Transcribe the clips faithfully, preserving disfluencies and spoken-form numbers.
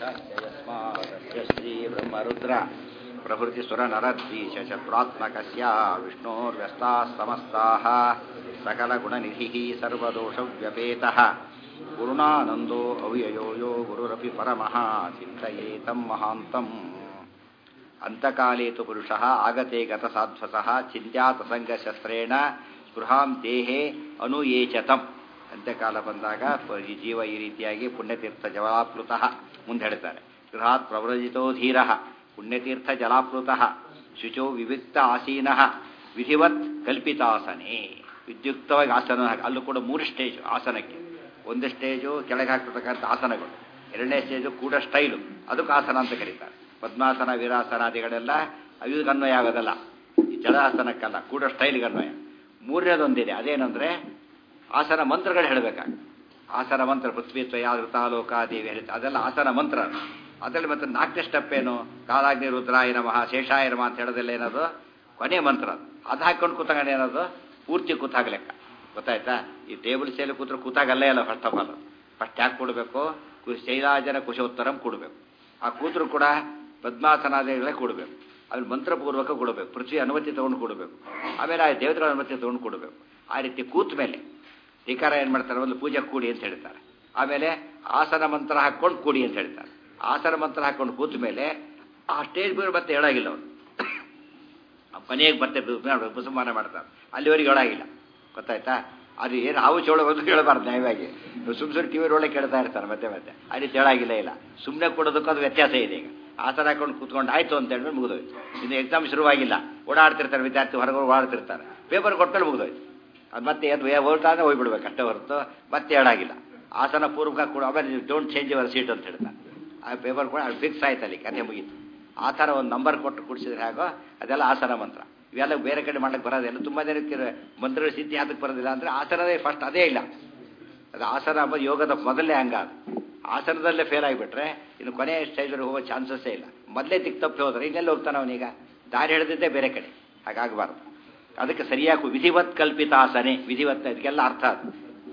ಯಸ್ಮಾದಸ್ಯ ಶ್ರೀ ಬ್ರಹ್ಮರುದ್ರ ಪ್ರಭೃತಿ ಸುರ ನರದ್ವೀಶ ಶತ್ರುತ್ಮಕಸ್ಯ ವಿಷ್ಣೋರ್ವ್ಯಸ್ತಾಃ ಸಮಸ್ತಾಃ ಸಕಲ ಗುಣನಿಧಿಃ ಸರ್ವದೋಷವ್ಯಪೇತಃ ಗುರುಣಾನಂದೋ ಅವ್ಯಯೋ ಯೋ ಗುರುರಪಿ ಪರಮಃ ಚಿಂತಯೇತಂ ಮಹಾಂತಂ ಅಂತಕಾಲೇ ತು ಪುರುಷಃ ಆಗತೆ ಗತಸಾಧ್ವಸಃ ಚಿಂತ್ಯಾತಸಂಗಶಸ್ತ್ರೇಣ ಸ್ಪೃಹಾಂ ದೇಹೇ ಅನುಯೇಚತಂ. ಅಂತ್ಯಕಾಲ ಬಂದಾಗ ಈ ಜೀವ ಈ ರೀತಿಯಾಗಿ ಪುಣ್ಯತೀರ್ಥ ಜಲಾಪ್ಲುತಃ ಮುಂದೆ ಹೇಳ್ತಾರೆ. ಗೃಹಾತ್ ಪ್ರವ್ರಜಿತೋ ಧೀರಃ ಪುಣ್ಯತೀರ್ಥ ಜಲಾಪ್ಲುತಃ ಶುಚೋ ವಿವಿಕ್ತ ಆಸೀನಃ ವಿಧಿವತ್ ಕಲ್ಪಿತಾಸನೆ. ವಿದ್ಯುಕ್ತವಾಗಿ ಆಸನ, ಅಲ್ಲೂ ಕೂಡ ಮೂರು ಸ್ಟೇಜ್ ಆಸನಕ್ಕೆ. ಒಂದು ಸ್ಟೇಜು ಕೆಳಗೆ ಹಾಕ್ತಕ್ಕಂಥ ಆಸನಗಳು, ಎರಡನೇ ಸ್ಟೇಜು ಕೂಡ ಸ್ಟೈಲು, ಅದಕ್ಕೆ ಆಸನ ಅಂತ ಕರೀತಾರೆ. ಪದ್ಮಾಸನ ವೀರಾಸನಾದಿಗಳೆಲ್ಲ ಅವಿಗೆ ಅನ್ವಯ ಆಗೋದಲ್ಲ, ಈ ಜಲಾಸನಕ್ಕಲ್ಲ, ಕೂಡ ಸ್ಟೈಲ್ಗೆ ಅನ್ವಯ. ಮೂರನೇದೊಂದಿದೆ, ಅದೇನೆಂದರೆ ಆಸನ ಮಂತ್ರಗಳು ಹೇಳಬೇಕಾಗ. ಆಸನ ಮಂತ್ರ ಪೃಥ್ವಿತ್ವ ಯಾದೃತಾಲೋಕಾದೇವಿ ಹೇಳಿತ, ಅದೆಲ್ಲ ಆಸನ ಮಂತ್ರ. ಅದರಲ್ಲಿ ಮತ್ತೆ ನಾಲ್ಕನೇ ಸ್ಟೆಪ್ ಏನು, ಕಾಲಾಗ್ನಿ ರುದ್ರಾಯ ನಮಃ ಶೇಷಾಯ ನಮಃ ಅಂತ ಹೇಳೋದಿಲ್ಲ, ಏನದು ಕೊನೆ ಮಂತ್ರ. ಅದು ಅದು ಹಾಕೊಂಡು ಕೂತಾಗ ಏನದು ಪೂರ್ತಿ ಕೂತಾಗ ಲೆಕ್ಕ. ಗೊತ್ತಾಯ್ತಾ? ಈ ಟೇಬಲ್ ಸೇಲಿ ಕೂತ್ರೆ ಕೂತಾಗಲ್ಲೇ ಇಲ್ಲ. ಫಸ್ಟ್ ಆಫ್ ಆಲ್ ಫಸ್ಟ್ ಯಾಕೆ ಕೊಡಬೇಕು, ಶೈಲಾಜನ ಕುಶೋತ್ತರಂ ಕೊಡಬೇಕು. ಆ ಕೂತರು ಕೂಡ ಪದ್ಮಾಸನಾದಿಗಳೇ ಕೊಡಬೇಕು. ಆಮೇಲೆ ಮಂತ್ರಪೂರ್ವಕ ಕೊಡಬೇಕು, ಪೃಥ್ವಿ ಅನುಮತಿ ತೊಗೊಂಡು ಕೊಡಬೇಕು, ಆಮೇಲೆ ಆ ದೇವತೆಗಳ ಅನುಮತಿ ತೊಗೊಂಡು ಕೊಡಬೇಕು. ಆ ರೀತಿ ಕೂತ ಮೇಲೆ ಧಿಕಾರ ಏನು ಮಾಡ್ತಾರೆ, ಒಂದು ಪೂಜೆ ಕೂಡಿ ಅಂತ ಹೇಳ್ತಾರೆ. ಆಮೇಲೆ ಆಸನ ಮಂತ್ರ ಹಾಕ್ಕೊಂಡು ಕೂಡಿ ಅಂತ ಹೇಳ್ತಾರೆ. ಆಸನ ಮಂತ್ರ ಹಾಕ್ಕೊಂಡು ಕೂತ ಮೇಲೆ ಆ ಸ್ಟೇಜ್ ಬೇರೆ ಮತ್ತೆ ಹೇಳಾಗಿಲ್ಲ ಅವನು. ಮನೆಗೆ ಮತ್ತೆ ಮುಸಲ್ಮಾನ ಮಾಡ್ತಾರೆ, ಅಲ್ಲಿವರೆಗೆ ಹೇಳಾಗಿಲ್ಲ. ಗೊತ್ತಾಯ್ತಾ? ಅದು ಏನು ಹಾವು ಚೋಳ ಒಂದು ಕೇಳಬಾರ್ದು ನ್ಯಾಯವಾಗಿ. ಸುಮ್ಮನೆ ಸುಮ್ಮನೆ ಟಿ ವಿ ಒಳ್ಳೆ ಕೇಳ್ತಾ ಇರ್ತಾರೆ ಮತ್ತೆ ಮತ್ತೆ. ಆ ರೀತಿ ಹೇಳಾಗಿಲ್ಲ ಇಲ್ಲ. ಸುಮ್ಮನೆ ಕೊಡೋದಕ್ಕೂ ಅದು ವ್ಯತ್ಯಾಸ ಇದೆ. ಈಗ ಆಸನ ಹಾಕೊಂಡು ಕೂತ್ಕೊಂಡು ಆಯಿತು ಅಂತ ಹೇಳಿದ್ರೆ ಮುಗಿದೋಯ್ತು. ಇನ್ನು ಎಕ್ಸಾಮ್ ಶುರುವಾಗಿಲ್ಲ, ಓಡಾಡ್ತಿರ್ತಾರೆ ವಿದ್ಯಾರ್ಥಿ, ಹೊರಗೆ ಓಡಾಡ್ತಿರ್ತಾರೆ. ಪೇಪರ್ ಕೊಟ್ಟಲ್ಲಿ ಮುಗಿದೋಯ್ತು. ಅದು ಮತ್ತೆ ಏನು ಓಡ್ತಾನೆ ಹೋಗ್ಬಿಡ್ಬೇಕು ಅಷ್ಟೇ ಹೊರತು ಮತ್ತೆ ಹೇಳಾಗಿಲ್ಲ. ಆಸನ ಪೂರ್ವಕ ಕೂಡ ಆಮೇಲೆ ಡೋಂಟ್ ಚೇಂಜ್ ಯುವರ್ ಸೀಟ್ ಅಂತ ಹೇಳ್ತಾರೆ. ಆ ಪೇಪರ್ ಕೂಡ ಅದು ಫಿಕ್ಸ್ ಆಯ್ತು, ಅಲ್ಲಿ ಕಥೆ ಮುಗೀತು. ಆ ಥರ ಒಂದು ನಂಬರ್ ಕೊಟ್ಟು ಕುಡಿಸಿದ್ರೆ ಹಾಗೋ ಅದೆಲ್ಲ ಆಸನ ಮಂತ್ರ. ಇವೆಲ್ಲ ಬೇರೆ ಕಡೆ ಮಾಡ್ಲಿಕ್ಕೆ ಬರೋದಿಲ್ಲ. ತುಂಬ ಜನಕ್ಕೆ ಮಂತ್ರಗಳ ಸಿದ್ಧಿ ಅದಕ್ಕೆ ಬರೋದಿಲ್ಲ ಅಂದರೆ ಆಸನದೇ ಫಸ್ಟ್ ಅದೇ ಇಲ್ಲ. ಅದು ಆಸನ ಅಂಬೋದು ಯೋಗದ ಮೊದಲನೇ ಅಂಗ. ಅದು ಆಸನದಲ್ಲೇ ಫೇಲ್ ಆಗಿಬಿಟ್ರೆ ಇನ್ನು ಕೊನೆಯ ಸ್ಟೇಜ್ವರೆಗೆ ಹೋಗೋ ಚಾನ್ಸಸ್ಸೇ ಇಲ್ಲ. ಮೊದಲೇ ದಿಕ್ಕು ತಪ್ಪಿ ಹೋದ್ರೆ ಇನ್ನೆಲ್ಲಿ ಹೋಗ್ತಾನೆ ಅವನೀಗ? ದಾರಿ ಹಿಡಿದಿದ್ದೇ ಬೇರೆ ಕಡೆ. ಹಾಗಾಗಬಾರ್ದು. ಅದಕ್ಕೆ ಸರಿಯಾಗಿ ವಿಧಿವತ್ ಕಲ್ಪಿತ ಆಸನೆ. ವಿಧಿವತ್ ಇದಕ್ಕೆಲ್ಲ ಅರ್ಥ. ಅದು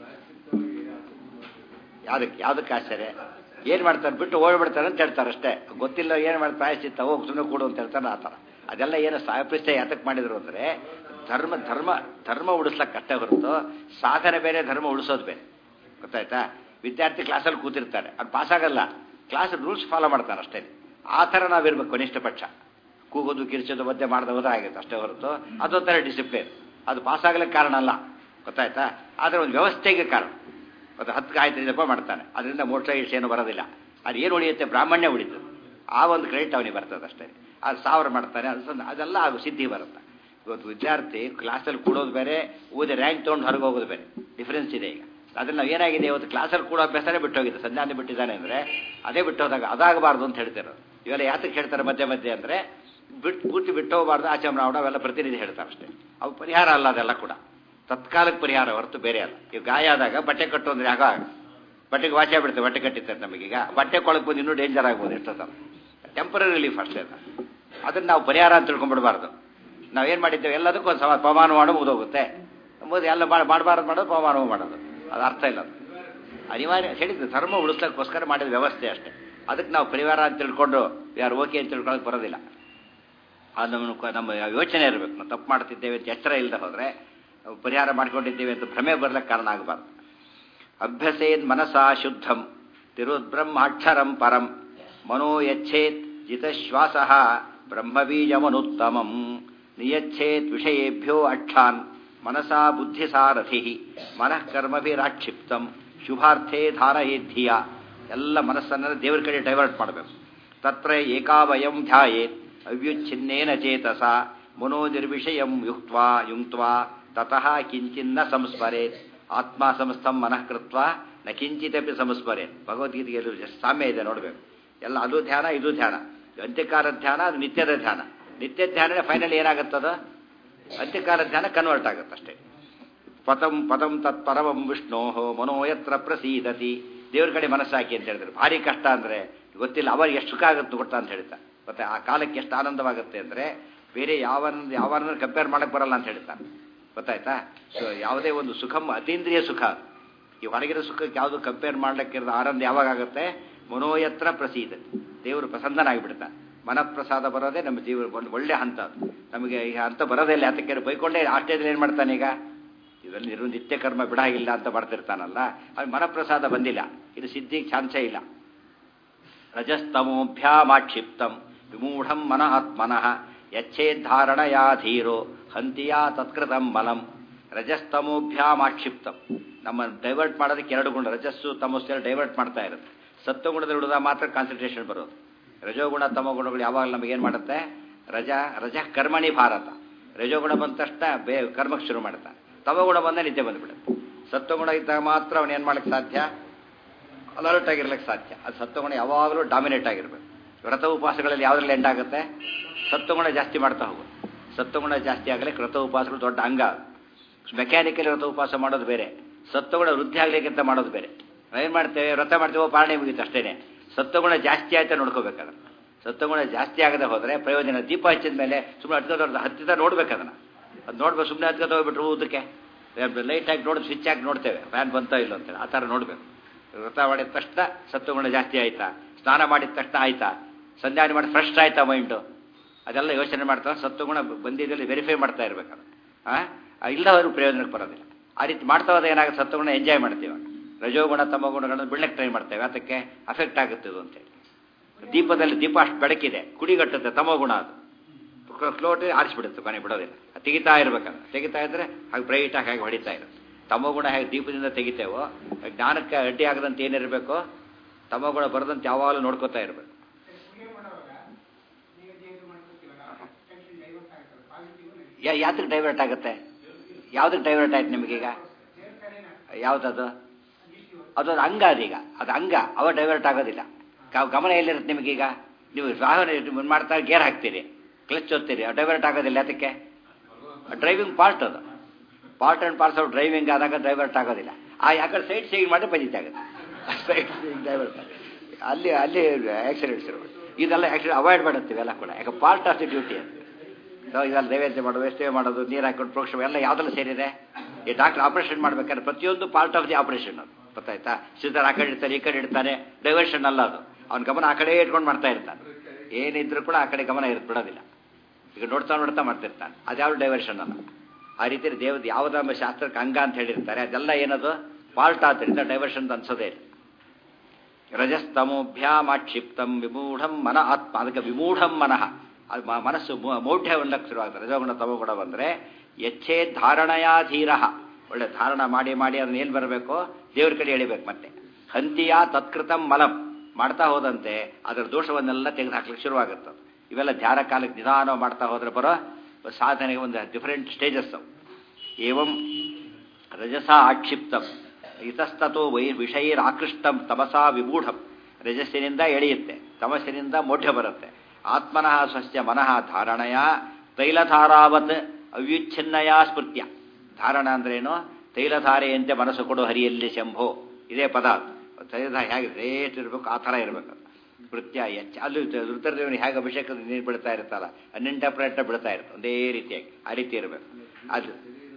ಯಾವುದಕ್ಕೆ ಯಾವುದಕ್ಕೆ ಆಶ್ಚರ್ಯ? ಏನು ಮಾಡ್ತಾರೆ, ಬಿಟ್ಟು ಓಡ್ಬಿಡ್ತಾರೆ ಅಂತ ಹೇಳ್ತಾರೆ ಅಷ್ಟೇ. ಗೊತ್ತಿಲ್ಲ ಏನು ಮಾಡಿ ಪ್ರಾಯಶ್ಚಿತ್ತ ಹೋಗಿ ಸುಮ್ಮನೆ ಕೊಡು ಅಂತ ಹೇಳ್ತಾರೆ. ಆ ಥರ ಅದೆಲ್ಲ ಏನು ಸಾಯಪ್ರಿಸ್ತೆ ಯಾತಕ್ಕೆ ಮಾಡಿದ್ರು ಅಂದರೆ ಧರ್ಮ ಧರ್ಮ ಧರ್ಮ ಉಳಿಸ್ಲಕ್ಕೆ ಕಷ್ಟ ಹೊರತು ಸಾಧನೆ ಬೇರೆ, ಧರ್ಮ ಉಳಿಸೋದು ಬೇರೆ. ಗೊತ್ತಾಯ್ತಾ? ವಿದ್ಯಾರ್ಥಿ ಕ್ಲಾಸಲ್ಲಿ ಕೂತಿರ್ತಾರೆ, ಅದು ಪಾಸಾಗಲ್ಲ, ಕ್ಲಾಸ್ ರೂಲ್ಸ್ ಫಾಲೋ ಮಾಡ್ತಾರೆ ಅಷ್ಟೇ. ಆ ಥರ ನಾವಿರ್ಬೇಕು ಕನಿಷ್ಠ ಪಕ್ಷ. ಕೂಗೋದು ಕಿರ್ಚೋದು ಮಧ್ಯೆ ಮಾಡ್ದೆ ಹೋದ್ರೆ ಆಗುತ್ತೆ ಅಷ್ಟೇ ಹೊರತು ಅದೊಂಥರ ಡಿಸಿಪ್ಲಿನ್. ಅದು ಪಾಸಾಗಲಿಕ್ಕೆ ಕಾರಣ ಅಲ್ಲ. ಗೊತ್ತಾಯ್ತಾ? ಆದರೆ ಒಂದು ವ್ಯವಸ್ಥೆಗೆ ಕಾರಣ. ಅದು ಹತ್ತು ಗಾಯತ್ರಿ ಜಪ ಮಾಡ್ತಾನೆ, ಅದರಿಂದ ಮೋಕ್ಷ ಇಷ್ಟ ಏನು ಬರೋದಿಲ್ಲ. ಅದು ಏನು ಉಳಿಯುತ್ತೆ? ಬ್ರಾಹ್ಮಣ್ಯ ಉಳಿತು. ಆ ಒಂದು ಕ್ರೆಡಿಟ್ ಅವನಿಗೆ ಬರ್ತದೆ ಅಷ್ಟೇ. ಅದು ಸಾವಿರ ಮಾಡ್ತಾನೆ, ಅದು ಅದೆಲ್ಲ ಆಗು ಸಿದ್ಧಿ ಬರುತ್ತೆ. ಇವತ್ತು ವಿದ್ಯಾರ್ಥಿ ಕ್ಲಾಸಲ್ಲಿ ಕೂಡೋದು ಬೇರೆ, ಓದಿ ರ್ಯಾಂಕ್ ತೊಗೊಂಡು ಹೊರಗೆ ಹೋಗೋದು ಬೇರೆ. ಡಿಫ್ರೆನ್ಸ್ ಇದೆ ಈಗ. ಅದನ್ನು ನಾವು ಏನಾಗಿದೆ, ಇವತ್ತು ಕ್ಲಾಸಲ್ಲಿ ಕೂಡ ಅಭ್ಯಾಸನೇ ಬಿಟ್ಟು ಹೋಗಿದೆ. ಸಂಧಾನ ಬಿಟ್ಟಿದ್ದಾನೆ ಅಂದರೆ ಅದೇ ಬಿಟ್ಟು ಹೋದಾಗ ಅದಾಗಬಾರ್ದು ಅಂತ ಹೇಳ್ತಿರೋದು. ಇವೆಲ್ಲ ಯಾತಕ್ಕೆ ಹೇಳ್ತಾರೆ ಮಧ್ಯೆ ಮಧ್ಯೆ ಅಂದರೆ ಬಿಟ್ಟು ಪೂರ್ತಿ ಬಿಟ್ಟು ಹೋಗಬಾರ್ದು, ಆಚರಣೆ ಮಾಡೋ ಅವೆಲ್ಲ ಪ್ರತಿನಿಧಿ ಹೇಳ್ತಾರೆ ಅಷ್ಟೇ. ಅವು ಪರಿಹಾರ ಅಲ್ಲ, ಅದೆಲ್ಲ ಕೂಡ ತತ್ಕಾಲಕ್ಕೆ ಪರಿಹಾರ ಹೊರತು ಬೇರೆ ಅಲ್ಲ. ಈಗ ಗಾಯ ಆದಾಗ ಬಟ್ಟೆ ಕಟ್ಟು ಅಂದರೆ ಆಗ ಬಟ್ಟೆಗೆ ವಾಚ ಬಿಡ್ತೇವೆ, ಬಟ್ಟೆ ಕಟ್ಟಿರ್ತಾರೆ ನಮಗೀಗ. ಬಟ್ಟೆ ಕೊಳಕ್ಕೆ ಬಂದು ಇನ್ನೂ ಡೇಂಜರ್ ಆಗ್ಬೋದು ಎಷ್ಟೋ ಥರ. ಟೆಂಪರರಿ ರಿಲೀಫ್ ಅಷ್ಟೇ. ಅದನ್ನು ನಾವು ಪರಿಹಾರ ಅಂತ ತಿಳ್ಕೊಂಡ್ಬಿಡಬಾರ್ದು. ನಾವೇನು ಮಾಡಿದ್ದೇವೆ ಎಲ್ಲದಕ್ಕೂ ಒಂದು ಸಮ ಪವಮಾನ ಮಾಡೋ ಮುಗಿದೋಗುತ್ತೆ. ಮುಗಿದು ಎಲ್ಲ ಮಾಡಬಾರ್ದು ಮಾಡೋದು, ಪವಮಾನ ಮಾಡೋದು, ಅದು ಅರ್ಥ ಇಲ್ಲ. ಅದು ಅನಿವಾರ್ಯ ಹೇಳಿದ್ದು ಧರ್ಮ ಉಳಿಸ್ಲಿಕ್ಕೋಸ್ಕರ ಮಾಡಿದ ವ್ಯವಸ್ಥೆ ಅಷ್ಟೇ. ಅದಕ್ಕೆ ನಾವು ಪರಿಹಾರ ಅಂತ ತಿಳ್ಕೊಂಡು ಯಾರು ಓಕೆ ಅಂತ ತಿಳ್ಕೊಳ್ಳೋಕೆ ಬರೋದಿಲ್ಲ. ಅದು ನಮ್ಮ ನಮ್ಮ ಯೋಚನೆ ಇರಬೇಕು. ನಾವು ತಪ್ಪು ಮಾಡ್ತಿದ್ದೇವೆ ಅಂತ ಎಚ್ಚರ ಇಲ್ಲದೆ ಹೋದರೆ ಪರಿಹಾರ ಮಾಡ್ಕೊಂಡಿದ್ದೇವೆ ಅಂತ ಭ್ರಮೆ ಬರಲಿಕ್ಕೆ ಕಾರಣ ಆಗಬಾರ್ದು. ಅಭ್ಯಸೇನ್ ಮನಸಾ ಶುದ್ಧಂ ತಿರುದ್ಬ್ರಹ್ಮಾಕ್ಷರಂ ಪರಂ ಮನೋ ಯಚ್ಛೇತ್ ಜಿತಶ್ವಾಸ ಬ್ರಹ್ಮಬೀಜಮನುತ್ತಮಂ ನಿಯಚ್ಛೇತ್ ವಿಷಯೇಭ್ಯೋ ಅಕ್ಷಾನ್ ಮನಸಾ ಬುದ್ಧಿಸಾರಥಿ ಮನಃ ಕರ್ಮಭಿರಾಕ್ಷಿಪ್ತಂ ಶುಭಾರ್ಥೇ ಧಾರಯೇದ್ಧಿಯ. ಎಲ್ಲ ಮನಸ್ಸನ್ನು ದೇವರ ಕಡೆ ಡೈವರ್ಟ್ ಮಾಡಬೇಕು. ತತ್ರ ಏಕಾವಯಂ ಧ್ಯಾಯೇತ್ ಅವ್ಯುಚ್ಛಿನ್ನೇನ ಚೇತಸ ಮನೋ ನಿರ್ವಿಷಯಂ ಯುಕ್ತ್ವಾ ಯುಂಕ್ತ್ವಾ ತತಃ ಕಿಂಚಿನ್ನ ಸಂಸ್ಮರೇತ್ ಆತ್ಮ ಸಂಸ್ಥಂ ಮನಃ ಕೃತ್ವ ನ ಕಿಂಚಿತಪಿ ಸಂಸ್ಮರೇತ್. ಭಗವದ್ಗೀತೆಗೆ ಎಷ್ಟು ಸಾಮ್ಯ ಇದೆ ನೋಡಬೇಕು. ಎಲ್ಲ ಅದು ಧ್ಯಾನ, ಇದು ಧ್ಯಾನ. ಅಂತ್ಯಕಾಲ ಧ್ಯಾನ, ಅದು ನಿತ್ಯದ ಧ್ಯಾನ. ನಿತ್ಯ ಧ್ಯಾನ ಫೈನಲ್ ಏನಾಗುತ್ತದ? ಅಂತ್ಯಕಾಲ ಧ್ಯಾನ ಕನ್ವರ್ಟ್ ಆಗುತ್ತೆ ಅಷ್ಟೇ. ಪದಂ ಪದಂ ತತ್ ಪರಮಂ ವಿಷ್ಣೋ ಮನೋ ಯತ್ರ ಪ್ರಸೀದತಿ. ದೇವ್ರ ಕಡೆ ಮನಸ್ಸಾಕಿ ಅಂತ ಹೇಳಿದ್ರು. ಭಾರಿ ಕಷ್ಟ ಅಂದರೆ ಗೊತ್ತಿಲ್ಲ, ಅವರಿಗೆ ಎಷ್ಟು ಸುಖ ಆಗುತ್ತೆ ಗೊತ್ತಾ ಅಂತ ಹೇಳ್ತಾರೆ. ಮತ್ತೆ ಆ ಕಾಲಕ್ಕೆ ಎಷ್ಟು ಆನಂದವಾಗುತ್ತೆ ಅಂದರೆ ಬೇರೆ ಯಾವ ಯಾವನ್ನ ಕಂಪೇರ್ ಮಾಡಕ್ಕೆ ಬರಲ್ಲ ಅಂತ ಹೇಳ್ತಾರೆ. ಗೊತ್ತಾಯ್ತಾ? ಸೊ ಯಾವುದೇ ಒಂದು ಸುಖಂ ಅತೀಂದ್ರಿಯ ಸುಖ. ಈ ಹೊರಗಿನ ಸುಖಕ್ಕೆ ಯಾವುದು ಕಂಪೇರ್ ಮಾಡ್ಲಿಕ್ಕಿರೋದು ಆನಂದ ಯಾವಾಗ ಆಗುತ್ತೆ? ಮನೋಯತ್ರ ಪ್ರಸೀದತಿ. ದೇವರು ಪ್ರಸನ್ನನಾಗಿಬಿಡ್ತಾನೆ. ಮನಃಪ್ರಸಾದ ಬರೋದೇ ನಮ್ಮ ಜೀವ ಒಂದು ಒಳ್ಳೆ ಹಂತ. ನಮಗೆ ಈ ಹಂತ ಬರೋದಿಲ್ಲ, ಅದಕ್ಕೆ ಬೈಕೊಂಡೇ ಆಸ್ಟೇಜಲ್ಲಿ ಏನು ಮಾಡ್ತಾನೆ ಈಗ, ಇದರಲ್ಲಿ ಇರೋ ನಿತ್ಯ ಕರ್ಮ ಬಿಡಾಗಿಲ್ಲ ಅಂತ ಬರ್ತಿರ್ತಾನಲ್ಲ, ಅದು ಮನಃಪ್ರಸಾದ ಬಂದಿಲ್ಲ, ಇದು ಸಿದ್ಧಿಗೆ ಚಾನ್ಸೇ ಇಲ್ಲ. ರಜಸ್ತಮೋಭ್ಯಾಮಾಕ್ಷಿಪ್ತಂ ವಿಮೂಢಂ ಮನ ಆತ್ಮನಃ ಯಚ್ಛೇದ್ಧಾರಣಯಾ ಧೀರೋ ಹಂತಿಯಾ ತತ್ಕೃತಂ ಬಲಂ. ರಜಸ್ತಮೋಭ್ಯಾಮಾಕ್ಷಿಪ್ತಂ, ನಮ್ಮನ್ನು ಡೈವರ್ಟ್ ಮಾಡೋದಕ್ಕೆ ಎರಡು ಗುಣ, ರಜಸ್ಸು ತಮಸ್ಸು ಡೈವರ್ಟ್ ಮಾಡ್ತಾ ಇರುತ್ತೆ. ಸತ್ವಗುಣದಲ್ಲಿ ಹಿಡಿದ ಮಾತ್ರ ಕಾನ್ಸಂಟ್ರೇಷನ್ ಬರೋದು. ರಜೋಗುಣ ತಮಗುಣಗಳು ಯಾವಾಗ ನಮಗೇನು ಮಾಡುತ್ತೆ, ರಜ ರಜ ಕರ್ಮಣಿ ಭಾರತ. ರಜೋಗುಣ ಬಂದ ತಕ್ಷಣ ಬೇ ಕರ್ಮಕ್ಕೆ ಶುರು ಮಾಡ್ತಾನೆ, ತಮಗುಣ ಬಂದ ನಿದ್ದೆ ಬಂದುಬಿಡುತ್ತೆ. ಸತ್ವಗುಣ ಇದ್ದಾಗ ಮಾತ್ರ ಅವನು ಏನು ಮಾಡಕ್ಕೆ ಸಾಧ್ಯ, ಅಲರ್ಟ್ ಆಗಿರ್ಲಿಕ್ಕೆ ಸಾಧ್ಯ. ಅದು ಸತ್ವಗುಣ ಯಾವಾಗಲೂ ಡಾಮಿನೇಟ್ ಆಗಿರಬೇಕು. ವ್ರತ ಉಪವಾಸಗಳಲ್ಲಿ ಯಾವುದ್ರಲ್ಲಿ ಎಂಡ್ ಆಗುತ್ತೆ, ಸತ್ವಗುಣ ಜಾಸ್ತಿ ಮಾಡ್ತಾ ಹೋಗುತ್ತೆ. ಸತ್ವಗುಣ ಜಾಸ್ತಿ ಆಗಲಿಕ್ಕೆ ವ್ರತ ಉಪವಾಸಗಳು ದೊಡ್ಡ ಅಂಗ. ಮೆಕ್ಯಾನಿಕಲಿ ವ್ರತ ಉಪವಾಸ ಮಾಡೋದು ಬೇರೆ, ಸತ್ವಗುಣ ವೃದ್ಧಿ ಆಗಲಿಕ್ಕಿಂತ ಮಾಡೋದು ಬೇರೆ. ನಾವೇನು ಮಾಡ್ತೇವೆ, ವ್ರತ ಮಾಡ್ತೇವೆ, ಪಾರಣೆ ಮುಗಿತು ಅಷ್ಟೇ. ಸತ್ವಗುಣ ಜಾಸ್ತಿ ಆಯ್ತಾ ನೋಡ್ಕೋಬೇಕಾದ್ರೆ. ಸತ್ವಗುಣ ಜಾಸ್ತಿ ಆಗದೆ ಹೋದರೆ ಪ್ರಯೋಜನ. ದೀಪ ಹಚ್ಚಿದ ಮೇಲೆ ಸುಮ್ಮನೆ ಹತ್ಕೋದು ಹತ್ತಿದ ನೋಡ್ಬೇಕು ಅದನ್ನು. ಅದು ನೋಡ್ಬೇಕು, ಸುಮ್ಮನೆ ಹತ್ಕೋತ ಹೋಗ್ಬಿಟ್ರು ಊದಕ್ಕೆ ಲೈಟಾಗಿ ನೋಡಿ ಸ್ವಿಚ್ ಹಾಕಿ ನೋಡ್ತೇವೆ ಫ್ಯಾನ್ ಬಂತೋ ಇಲ್ಲ ಅಂತೇಳಿ. ಆ ಥರ ನೋಡಬೇಕು. ವ್ರತ ಮಾಡಿದ ತಕ್ಷಣ ಸತ್ವಗುಣ ಜಾಸ್ತಿ ಆಯಿತಾ, ಸ್ನಾನ ಮಾಡಿದ ತಕ್ಷಣ ಆಯಿತಾ, ಸಂಧ್ಯಾನೆ ಮಾಡಿ ಫ್ರೆಶ್ ಆಯಿತಾ ಮೈಂಡು, ಅದೆಲ್ಲ ಯೋಚನೆ ಮಾಡ್ತಾರೆ. ಸತ್ವಗುಣ ಬಂದಿದ್ದಲ್ಲಿ ವೆರಿಫೈ ಮಾಡ್ತಾ ಇರಬೇಕದು. ಹಾಂ, ಇಲ್ಲದವರು ಪ್ರಯೋಜನಕ್ಕೆ ಬರೋದಿಲ್ಲ. ಆ ರೀತಿ ಮಾಡ್ತಾ ಹೋದಾಗ ಏನಾಗುತ್ತೆ, ಸತ್ವಗುಣ ಎಂಜಾಯ್ ಮಾಡ್ತೀವಿ. ರಜೋಗುಣ ತಮ್ಮ ಗುಣಗಳನ್ನು ಬಿಡ್ಲಿಕ್ಕೆ ಟ್ರೈ ಮಾಡ್ತೇವೆ, ಅದಕ್ಕೆ ಅಫೆಕ್ಟ್ ಆಗುತ್ತೆ ಇದು ಅಂತೇಳಿ. ದೀಪದಲ್ಲಿ ದೀಪ ಅಷ್ಟು ಬೆಳಕಿದೆ, ಕುಡಿಗಟ್ಟುತ್ತೆ ತಮೋಗುಣ, ಅದು ಫ್ಲೋಟ್ ಆರಿಸ್ಬಿಡುತ್ತೆ, ಕೊನೆ ಬಿಡೋದಿಲ್ಲ. ತೆಗಿತಾ ಇರ್ಬೇಕಂದ್ರೆ ತೆಗಿತಾ ಇದ್ರೆ ಹಾಗೆ ಬ್ರೈಟಾಗಿ ಹಾಗೆ ಹೊಡಿತಾ ಇರುತ್ತೆ. ತಮೋಗುಣ ಹೇಗೆ ದೀಪದಿಂದ ತೆಗಿತೇವೋ, ಜ್ಞಾನಕ್ಕೆ ಅಡ್ಡಿ ಆಗದಂತೆ ಏನಿರಬೇಕು, ತಮೋಗುಣ ಬರದಂತೆ ಯಾವಾಗಲೂ ನೋಡ್ಕೋತಾ ಇರಬೇಕು. ಯಾವ್ದಕ್ಕೆ ಡೈವರ್ಟ್ ಆಗುತ್ತೆ, ಯಾವ್ದಕ್ಕೆ ಡೈವರ್ಟ್ ಆಯ್ತು ನಿಮಗೀಗ, ಯಾವುದದು, ಅದು ಅಂಗ, ಅದೀಗ ಅದು ಅಂಗ, ಅವ ಡೈವರ್ಟ್ ಆಗೋದಿಲ್ಲ. ಗಮನ ಎಲ್ಲಿರುತ್ತೆ ನಿಮಗೀಗ, ನೀವು ವಾಹನ ಮಾಡ್ತಾರೆ, ಗೇರ್ ಹಾಕ್ತೀರಿ, ಕ್ಲಚ್ ಓದ್ತೀರಿ, ಡೈವರ್ಟ್ ಆಗೋದಿಲ್ಲ. ಅದಕ್ಕೆ ಡ್ರೈವಿಂಗ್ ಪಾರ್ಟ್, ಅದು part and parts of driving ಆದಾಗ ಡೈವರ್ಟ್ ಆಗೋದಿಲ್ಲ. ಆ ಯಾಕಂದ್ರೆ ಸೈಡ್ ಸೀಯಿಂಗ್ ಮಾಡಿ ಪಜಿತ ಆಗುತ್ತೆ, ಸೈಡ್ ಸೀಯಿಂಗ್ ಡೈವರ್ಟ್ ಆಗುತ್ತೆ. ಅಲ್ಲಿ ಅಲ್ಲಿ ಆಕ್ಸಿಡೆಂಟ್ಸ್ ಇರಬೇಕು. ಇದೆಲ್ಲ ಆಕ್ಸಿಡೆಂಟ್ ಅವಾಯ್ಡ್ ಮಾಡುತ್ತೀವಿ ಎಲ್ಲ ಕೂಡ, ಯಾಕೆ ಪಾರ್ಟ್ ಆಫ್ ದಿ ಡ್ಯೂಟಿ ಅದು. ಇದೆಲ್ಲ ನೈವೇದ್ಯ ಮಾಡೋದು, ವೇಸ್ಟೇವ್ ಮಾಡೋದು, ನೀರು ಹಾಕೊಂಡು ಪ್ರೋಕ್ಷಣೆ ಎಲ್ಲ ಯಾವುದೆಲ್ಲ ಸೇರಿದೆ. ಈ ಡಾಕ್ಟರ್ ಆಪರೇಷನ್ ಮಾಡ್ಬೇಕಾದ್ರೆ ಪ್ರತಿಯೊಂದು ಪಾರ್ಟ್ ಆಫ್ ದಿ ಆಪರೇಷನ್ ಅದು, ಗೊತ್ತಾಯ್ತಾ. ಸಿಸ್ಟರ್ ಆ ಕಡೆ ಇಡ್ತಾರೆ, ಈ ಕಡೆ ಇಡ್ತಾನೆ, ಡೈವರ್ಷನ್ ಅಲ್ಲ ಅದು. ಅವ್ನ ಗಮನ ಆ ಕಡೆ ಇಟ್ಕೊಂಡು ಮಾಡ್ತಾ ಇರ್ತಾನೆ, ಏನಿದ್ರು ಕೂಡ ಆ ಕಡೆ ಗಮನ ಇರುತ್ತೆ, ಬಿಡೋದಿಲ್ಲ. ಈಗ ನೋಡ್ತಾ ನೋಡ್ತಾ ಮಾಡ್ತಿರ್ತಾನೆ, ಅದ್ಯಾವುದು ಡೈವರ್ಷನ್ ಅಲ್ಲ. ಆ ರೀತಿ ದೇವದ ಯಾವುದಮ್ಮ ಶಾಸ್ತ್ರಕ್ಕೆ ಅಂಗ ಅಂತ ಹೇಳಿರ್ತಾರೆ, ಅದೆಲ್ಲ ಏನದು ಪಾರ್ಟ್ ಆದ್ದರಿಂದ ಡೈವರ್ಷನ್ ಅನ್ಸೋದೇ ಇಲ್ಲ. ರಜಸ್ತಮೋಭ್ಯಾಮಾಕ್ಷಿಪ್ತಂ ವಿಮೂಢಂ ಮನ ಆತ್ಮ, ಅದಕ್ಕೆ ವಿಮೂಢಂ ಮನಃ, ಅದು ಮನಸ್ಸು ಮೌಢ್ಯ ಒಂದಕ್ಕೆ ಶುರುವಾಗ್ತದೆ. ರಜೋಗುಣ ತಮೋಗುಣ ಬಂದರೆ ಎಚ್ಚೇ ಧಾರಣಯಾ ಧೀರ, ಒಳ್ಳೆ ಧಾರಣ ಮಾಡಿ ಮಾಡಿ ಅದನ್ನ ಏನು ಬರಬೇಕು, ದೇವ್ರ ಕಡೆ ಎಳಿಬೇಕು. ಮತ್ತೆ ಹಂತಿಯ ತತ್ಕೃತಂ ಮಲಂ, ಮಾಡ್ತಾ ಹೋದಂತೆ ಅದರ ದೋಷವನ್ನೆಲ್ಲ ತೆಗೆದು ಹಾಕ್ಲಿಕ್ಕೆ ಶುರುವಾಗುತ್ತೆ. ಇವೆಲ್ಲ ಧ್ಯಾನ ಕಾಲಕ್ಕೆ ನಿಧಾನ ಮಾಡ್ತಾ ಹೋದ್ರೆ ಬರೋ ಸಾಧನೆಗೆ ಒಂದು ಡಿಫರೆಂಟ್ ಸ್ಟೇಜಸ್ ಅವು. ಏವಂ ರಜಸ ಆಕ್ಷಿಪ್ತಂ ಇತಸ್ತೋ ವೈ ವಿಷಯರ್ ಆಕೃಷ್ಟಂ ತಮಸಾ ವಿಮೂಢಂ, ರಜಸ್ಸಿನಿಂದ ಎಳೆಯುತ್ತೆ, ತಮಸ್ಸಿನಿಂದ ಮೋಢ್ಯ ಬರುತ್ತೆ. ಆತ್ಮನಃ ಸ್ವಸ್ಯ ಮನಃ ಧಾರಣಯ ತೈಲಧಾರಾವತ್ ಅವ್ಯುಚ್ಛಿನ್ನಯ ಸ್ಮೃತ್ಯ. ಧಾರಣ ಅಂದ್ರೇನು, ತೈಲಧಾರೆಯಂತೆ ಮನಸ್ಸು ಕೊಡು ಹರಿಯಲ್ಲಿ ಶಂಭೋ, ಇದೇ ಪದ. ತೈಲಧಾರೆ ಹೇಗೆ ರೇಟ್ ಇರಬೇಕು ಆ ಥರ ಇರಬೇಕು. ಸ್ಮೃತ್ಯ ಎಚ್ಚ, ಅಲ್ಲಿ ರುದ್ರದೇವನಿಗೆ ಹೇಗೆ ಅಭಿಷೇಕದ ನೀರು ಬಿಡ್ತಾ ಇರುತ್ತಲ್ಲ, ಅನ್ಇಂಟರ್ಪ್ರೆಟ್ ಬಿಡ್ತಾ ಇರುತ್ತೆ, ಒಂದೇ ರೀತಿಯಾಗಿ ಆ ರೀತಿ ಇರಬೇಕು. ಅದು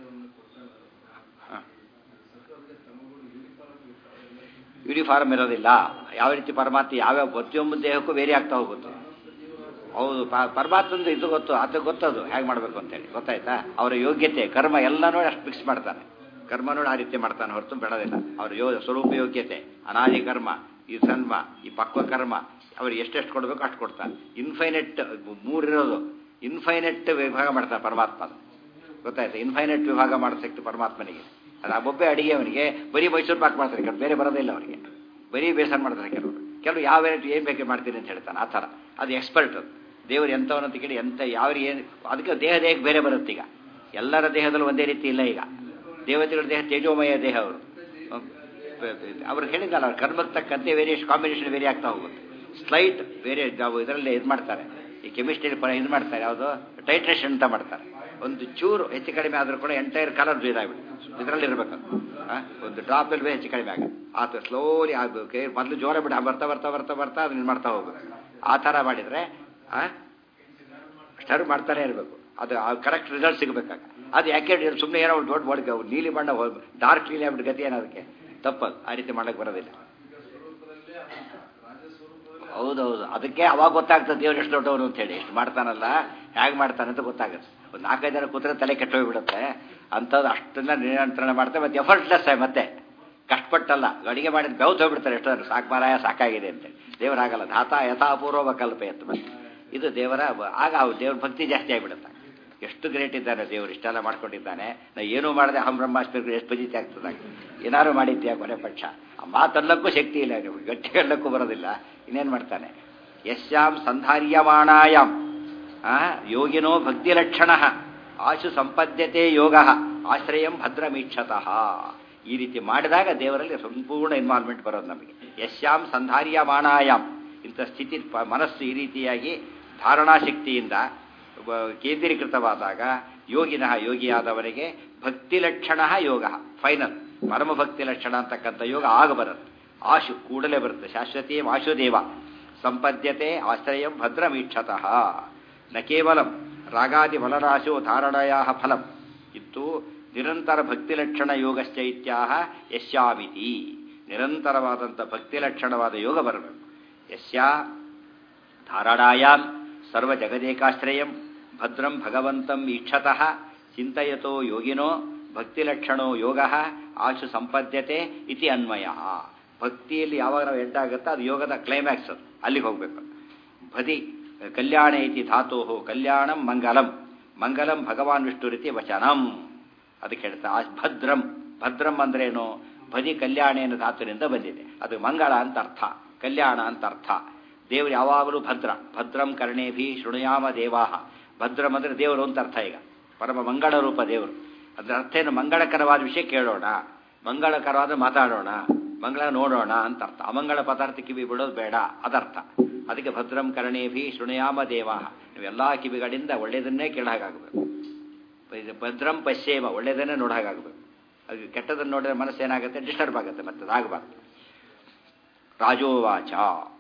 ಯೂನಿಫಾರ್ಮ್ ಇರೋದಿಲ್ಲ. ಯಾವ ರೀತಿ ಪರಮಾತ್ಮ ಯಾವ್ಯಾವ ಪ್ರತಿಯೊಂದು ದೇಹಕ್ಕೂ ವೇರಿ ಆಗ್ತಾ ಹೋಗುತ್ತೆ. ಹೌದು, ಪರಮಾತ್ಮಂದು ಇದು ಗೊತ್ತು, ಅದು ಗೊತ್ತದು ಹೇಗೆ ಮಾಡಬೇಕು ಅಂತೇಳಿ, ಗೊತ್ತಾಯ್ತಾ. ಅವರ ಯೋಗ್ಯತೆ ಕರ್ಮ ಎಲ್ಲ ನೋಡಿ ಅಷ್ಟು ಫಿಕ್ಸ್ ಮಾಡ್ತಾನೆ. ಕರ್ಮ ನೋಡಿ ಆ ರೀತಿ ಮಾಡ್ತಾನೆ, ಹೊರತು ಬಿಡೋದಿಲ್ಲ. ಅವ್ರ ಯೋ ಸ್ವರೂಪ ಯೋಗ್ಯತೆ, ಅನಾದಿ ಕರ್ಮ, ಈ ಸನ್ಮ, ಈ ಪಕ್ವ ಕರ್ಮ, ಅವ್ರಿಗೆ ಎಷ್ಟೆಷ್ಟು ಕೊಡಬೇಕು ಅಷ್ಟು ಕೊಡ್ತಾನೆ. ಇನ್ಫೈನೆಟ್ ಮೂರಿರೋದು, ಇನ್ಫೈನೆಟ್ ವಿಭಾಗ ಮಾಡ್ತಾನೆ ಪರಮಾತ್ಮ, ಗೊತ್ತಾಯ್ತಾ. ಇನ್ಫೈನೆಟ್ ವಿಭಾಗ ಮಾಡೋ ಶಕ್ತಿ ಪರಮಾತ್ಮನಿಗೆ. ಅದು ಆ ಒಬ್ಬೆ ಅಡಿಗೆ ಅವನಿಗೆ ಬರೀ ಮೈಸೂರು ಪಾಕ್ ಮಾಡ್ತಾರೆ, ಕೆಲವು ಬೇರೆ ಬರೋದಿಲ್ಲ ಅವನಿಗೆ. ಬರೀ ಬೇಸರ ಮಾಡ್ತಾರೆ ಕೆಲವರು, ಕೆಲವು ಯಾವ ವೆರೈಟಿ ಏನು ಬೇಕಾಗಿ ಮಾಡ್ತೀನಿ ಅಂತ ಹೇಳ್ತಾನೆ. ಆ ಥರ ಅದು ಎಕ್ಸ್ಪರ್ಟ್. ಅದು ದೇವರು ಎಂಥವನ್ನ ತಿಳಿ ಎಂಥ ಯಾವ ಏನು, ಅದಕ್ಕೆ ದೇಹ ದೇಹಕ್ಕೆ ಬೇರೆ ಬರುತ್ತೆ. ಈಗ ಎಲ್ಲರ ದೇಹದಲ್ಲೂ ಒಂದೇ ರೀತಿ ಇಲ್ಲ. ಈಗ ದೇವತೆಗಳ ದೇಹ ತೇಜೋಮಯ ದೇಹ, ಅವರು ಅವ್ರು ಹೇಳಿದ್ದಲ್ಲ, ಅವ್ರ ಕರ್ಮಕ್ಕೆ ತಕ್ಕಂತೆ ವೇರಿಯೇಷನ್ ಕಾಂಬಿನೇಷನ್ ವೇರಿ ಆಗ್ತಾ ಹೋಗುತ್ತೆ. ಸ್ಲೈಟ್ ಬೇರೆ ನಾವು ಇದರಲ್ಲಿ ಇದು ಮಾಡ್ತಾರೆ, ಈ ಕೆಮಿಸ್ಟ್ರಿಯಲ್ಲಿ ಇದು ಮಾಡ್ತಾರೆ, ಯಾವುದು ಟೈಟ್ರೇಷನ್ ಅಂತ ಮಾಡ್ತಾರೆ. ಒಂದು ಚೂರು ಹೆಚ್ಚು ಕಡಿಮೆ ಆದರೂ ಕೂಡ ಎಂಟೈರ್ ಕಲರ್ ಬೇದಾಗ್ಬಿಟ್ಟು ಇದರಲ್ಲಿ ಇರಬೇಕು. ಒಂದು ಡ್ರಾಪಲ್ಲಿ ಹೆಚ್ಚು ಕಡಿಮೆ ಆಗುತ್ತೆ, ಆತ ಸ್ಲೋಲಿ ಆಗಬೇಕು. ಮೊದಲು ಜೋರ ಬಿಡ ಬರ್ತಾ ಬರ್ತಾ ಬರ್ತಾ ಬರ್ತಾ ಅದನ್ನ ಮಾಡ್ತಾ ಹೋಗ್ಬೇಕು. ಆ ಥರ ಮಾಡಿದರೆ ಸ್ಟರ್ ಮಾಡ್ತಾನೆ ಇರಬೇಕು. ಅದು ಕರೆಕ್ಟ್ ರಿಸಲ್ಟ್ ಸಿಗಬೇಕಾಗ. ಅದು ಯಾಕೆ ಸುಮ್ಮನೆ ಏನೋ ಒಂದು ದೊಡ್ಡ ಒಳಗೆ ನೀಲಿ ಬಣ್ಣ ಡಾರ್ಕ್ ನೀಲಿ ಆಗ್ಬಿಟ್ಟು ಗತಿ ಏನೋದಕ್ಕೆ ತಪ್ಪದು. ಆ ರೀತಿ ಮಾಡೋಕ್ಕೆ ಬರೋದಿಲ್ಲ. ಹೌದೌದು, ಅದಕ್ಕೆ ಅವಾಗ ಗೊತ್ತಾಗ್ತದೆ ದೇವ್ರು ಎಷ್ಟು ದೊಡ್ಡವನು ಅಂತ ಹೇಳಿ. ಎಷ್ಟು ಮಾಡ್ತಾನಲ್ಲ, ಹೇಗೆ ಮಾಡ್ತಾನೆ ಅಂತ ಗೊತ್ತಾಗುತ್ತೆ. ಒಂದು ನಾಲ್ಕೈದು ಜನ ಕೂತ್ರೆ ತಲೆ ಕೆಟ್ಟೋಗ್ಬಿಡುತ್ತೆ. ಅಂಥದ್ದು ಅಷ್ಟನ್ನ ನಿಯಂತ್ರಣ ಮಾಡ್ತಾರೆ. ಮತ್ತೆ ಎಫರ್ಟ್ಲೆಸ್ ಆಗಿ ಮತ್ತೆ ಕಷ್ಟಪಟ್ಟಲ್ಲ, ಅಡಿಗೆ ಮಾಡಿದ ಬೆವ್ತು ಹೋಗ್ಬಿಡ್ತಾರೆ ಎಷ್ಟೋ ಸಾಕು ಮಾರಾಯ ಸಾಕಾಗಿದೆ ಅಂತೇಳಿ. ದೇವರಾಗಲ್ಲ, ಧಾತ ಯಥಾಪೂರ್ವ ಕಲ್ಪ ಎತ್ತು ಮತ್ತೆ ಇದು ದೇವರ. ಆಗ ಅವ್ರು ದೇವ್ರ ಭಕ್ತಿ ಜಾಸ್ತಿ ಆಗಿಬಿಡುತ್ತೆ. ಎಷ್ಟು ಗ್ರೇಟ್ ಇದ್ದಾನೆ ದೇವರು, ಇಷ್ಟೆಲ್ಲ ಮಾಡ್ಕೊಂಡಿದ್ದಾನೆ. ನಾವು ಏನೂ ಮಾಡದೆ ಹಂ ಬ್ರಹ್ಮಾಸ್ಪಿ ಎಷ್ಟು ಬಜಿತಿ ಆಗ್ತದಾಗ. ಏನಾದ್ರು ಮಾಡಿದ್ಯಾ ಕೊನೆ ಪಕ್ಷ. ಆ ಮಾತಲ್ಲಕ್ಕೂ ಶಕ್ತಿ ಇಲ್ಲ, ನೀವು ಗಟ್ಟಿಗಲ್ಲಕ್ಕೂ ಬರೋದಿಲ್ಲ, ಇನ್ನೇನು ಮಾಡ್ತಾನೆ. ಯಶ್ಯಾಂ ಸಂಧಾರ್ಯಮಾಣಾಯಾಮ್ ಯೋಗಿನೋ ಭಕ್ತಿ ಲಕ್ಷಣ ಆಶು ಸಂಪದ್ಯತೆ ಯೋಗ ಆಶ್ರಯಂ ಭದ್ರಮೀಕ್ಷತಃ. ಈ ರೀತಿ ಮಾಡಿದಾಗ ದೇವರಲ್ಲಿ ಸಂಪೂರ್ಣ ಇನ್ವಾಲ್ವ್ಮೆಂಟ್ ಬರೋದು ನಮಗೆ. ಯಶ್ಯಾಂ ಸಂಧಾರ್ಯಮಾಣಾಯಾಮ್, ಇಂಥ ಸ್ಥಿತಿ ಮನಸ್ಸು ಈ ರೀತಿಯಾಗಿ ಧಾರಣಾಶಕ್ತಿಯಿಂದ ಕೇಂದ್ರೀಕೃತವಾದಾಗ ಯೋಗಿನಃ ಯೋಗಿಯಾದವರಿಗೆ ಭಕ್ತಿ ಲಕ್ಷಣ ಯೋಗ ಫೈನಲ್ ಪರಮಭಕ್ತಿ ಲಕ್ಷಣ ಅಂತಕ್ಕಂಥ ಯೋಗ ಆಗ ಬರುತ್ತೆ. ಆಶು ಕೂಡಲೇ ಬರುತ್ತೆ. ಶಾಶ್ವತೀ ಆಶುದೇವ ಸಂಪದ್ಯತೆ ಆಶ್ರಯಂ ಭದ್ರಮೀಕ್ಷತಃ. ನ ಕೇವಲಂ ರಾಗಾದಿ ಫಲರಾಶೋ ಧಾರಣೆಯ ಫಲಂ ಇತ್ತು ನಿರಂತರ ಭಕ್ತಿ ಲಕ್ಷಣ ಯೋಗಶ್ಚೈತ್ಯಾಹ ಯಶ್ಯಾಮಿತಿ. ನಿರಂತರವಾದಂಥ ಭಕ್ತಿ ಲಕ್ಷಣವಾದ ಯೋಗ ಬರಬೇಕು. ಯಸ್ಯಾ ಧಾರಣಾಯಾಮ್ ಸರ್ವ ಜಗದೇಕಾಶ್ರಯಂ ಭದ್ರಂ ಭಗವಂತಂ ಈಕ್ಷತಃ ಚಿಂತಯತೋ ಯೋಗಿನೋ ಭಕ್ತಿಲಕ್ಷಣೋ ಯೋಗ ಆಶು ಸಂಪದ್ಯತೆ ಇತಿ ಅನ್ವಯ. ಭಕ್ತಿಯಲ್ಲಿ ಯಾವಾಗ ನಾವು ಎಂಟಾಗುತ್ತೋ ಅದು ಯೋಗದ ಕ್ಲೈಮ್ಯಾಕ್ಸ್, ಅದು ಅಲ್ಲಿಗೆ ಹೋಗಬೇಕು. ಭದಿ ಕಲ್ಯಾಣ ಇತಿ ಧಾತೋ ಕಲ್ಯಾಣಂ ಮಂಗಲಂ ಮಂಗಲಂ ಭಗವಾನ್ ವಿಷ್ಣು ರೀತಿ ವಚನಂ. ಅದಕ್ಕೆ ಹೇಳ್ತಾ ಭದ್ರಂ. ಭದ್ರಂ ಅಂದ್ರೇನು? ಭದಿ ಕಲ್ಯಾಣ ಏನು ಧಾತುವಿನಿಂದ ಬಂದಿದೆ, ಅದು ಮಂಗಳ ಅಂತ ಅರ್ಥ, ಕಲ್ಯಾಣ ಅಂತ ಅರ್ಥ. ದೇವರು ಯಾವಾಗಲೂ ಭದ್ರ. ಭದ್ರಂ ಕರ್ಣೇಭಿ ಶೃಣುಯಾಮ ದೇವಾಹ. ಭದ್ರಂ ಅಂದರೆ ದೇವರು ಅಂತ ಅರ್ಥ. ಈಗ ಪರಮ ಮಂಗಳ ರೂಪ ದೇವರು. ಅದರ ಅರ್ಥ ಏನು? ಮಂಗಳಕರವಾದ ವಿಷಯ ಕೇಳೋಣ, ಮಂಗಳಕರವಾದ ಮಾತಾಡೋಣ, ಮಂಗಳ ನೋಡೋಣ ಅಂತ ಅರ್ಥ. ಅಮಂಗಳ ಪದಾರ್ಥ ಕಿವಿ ಬಿಡೋದು ಬೇಡ, ಅದರ್ಥ. ಅದಕ್ಕೆ ಭದ್ರಂ ಕರ್ಣೇಭಿ ಶೃಣುಯಾಮ ದೇವಾಹ. ನೀವೆಲ್ಲ ಕಿವಿಗಳಿಂದ ಒಳ್ಳೆಯದನ್ನೇ ಕೇಳಾಗಬೇಕು. ಭದ್ರಂ ಪಶ್ಯೇಮ, ಒಳ್ಳೆಯದನ್ನೇ ನೋಡಾಗಬೇಕು. ಅದು ಕೆಟ್ಟದನ್ನು ನೋಡಿದ್ರೆ ಮನಸ್ಸೇನಾಗುತ್ತೆ? ಡಿಸ್ಟರ್ಬ್ ಆಗುತ್ತೆ, ಮತ್ತೆ ಅದಾಗಬಾರ್ದು. ರಾಜೋವಾಚ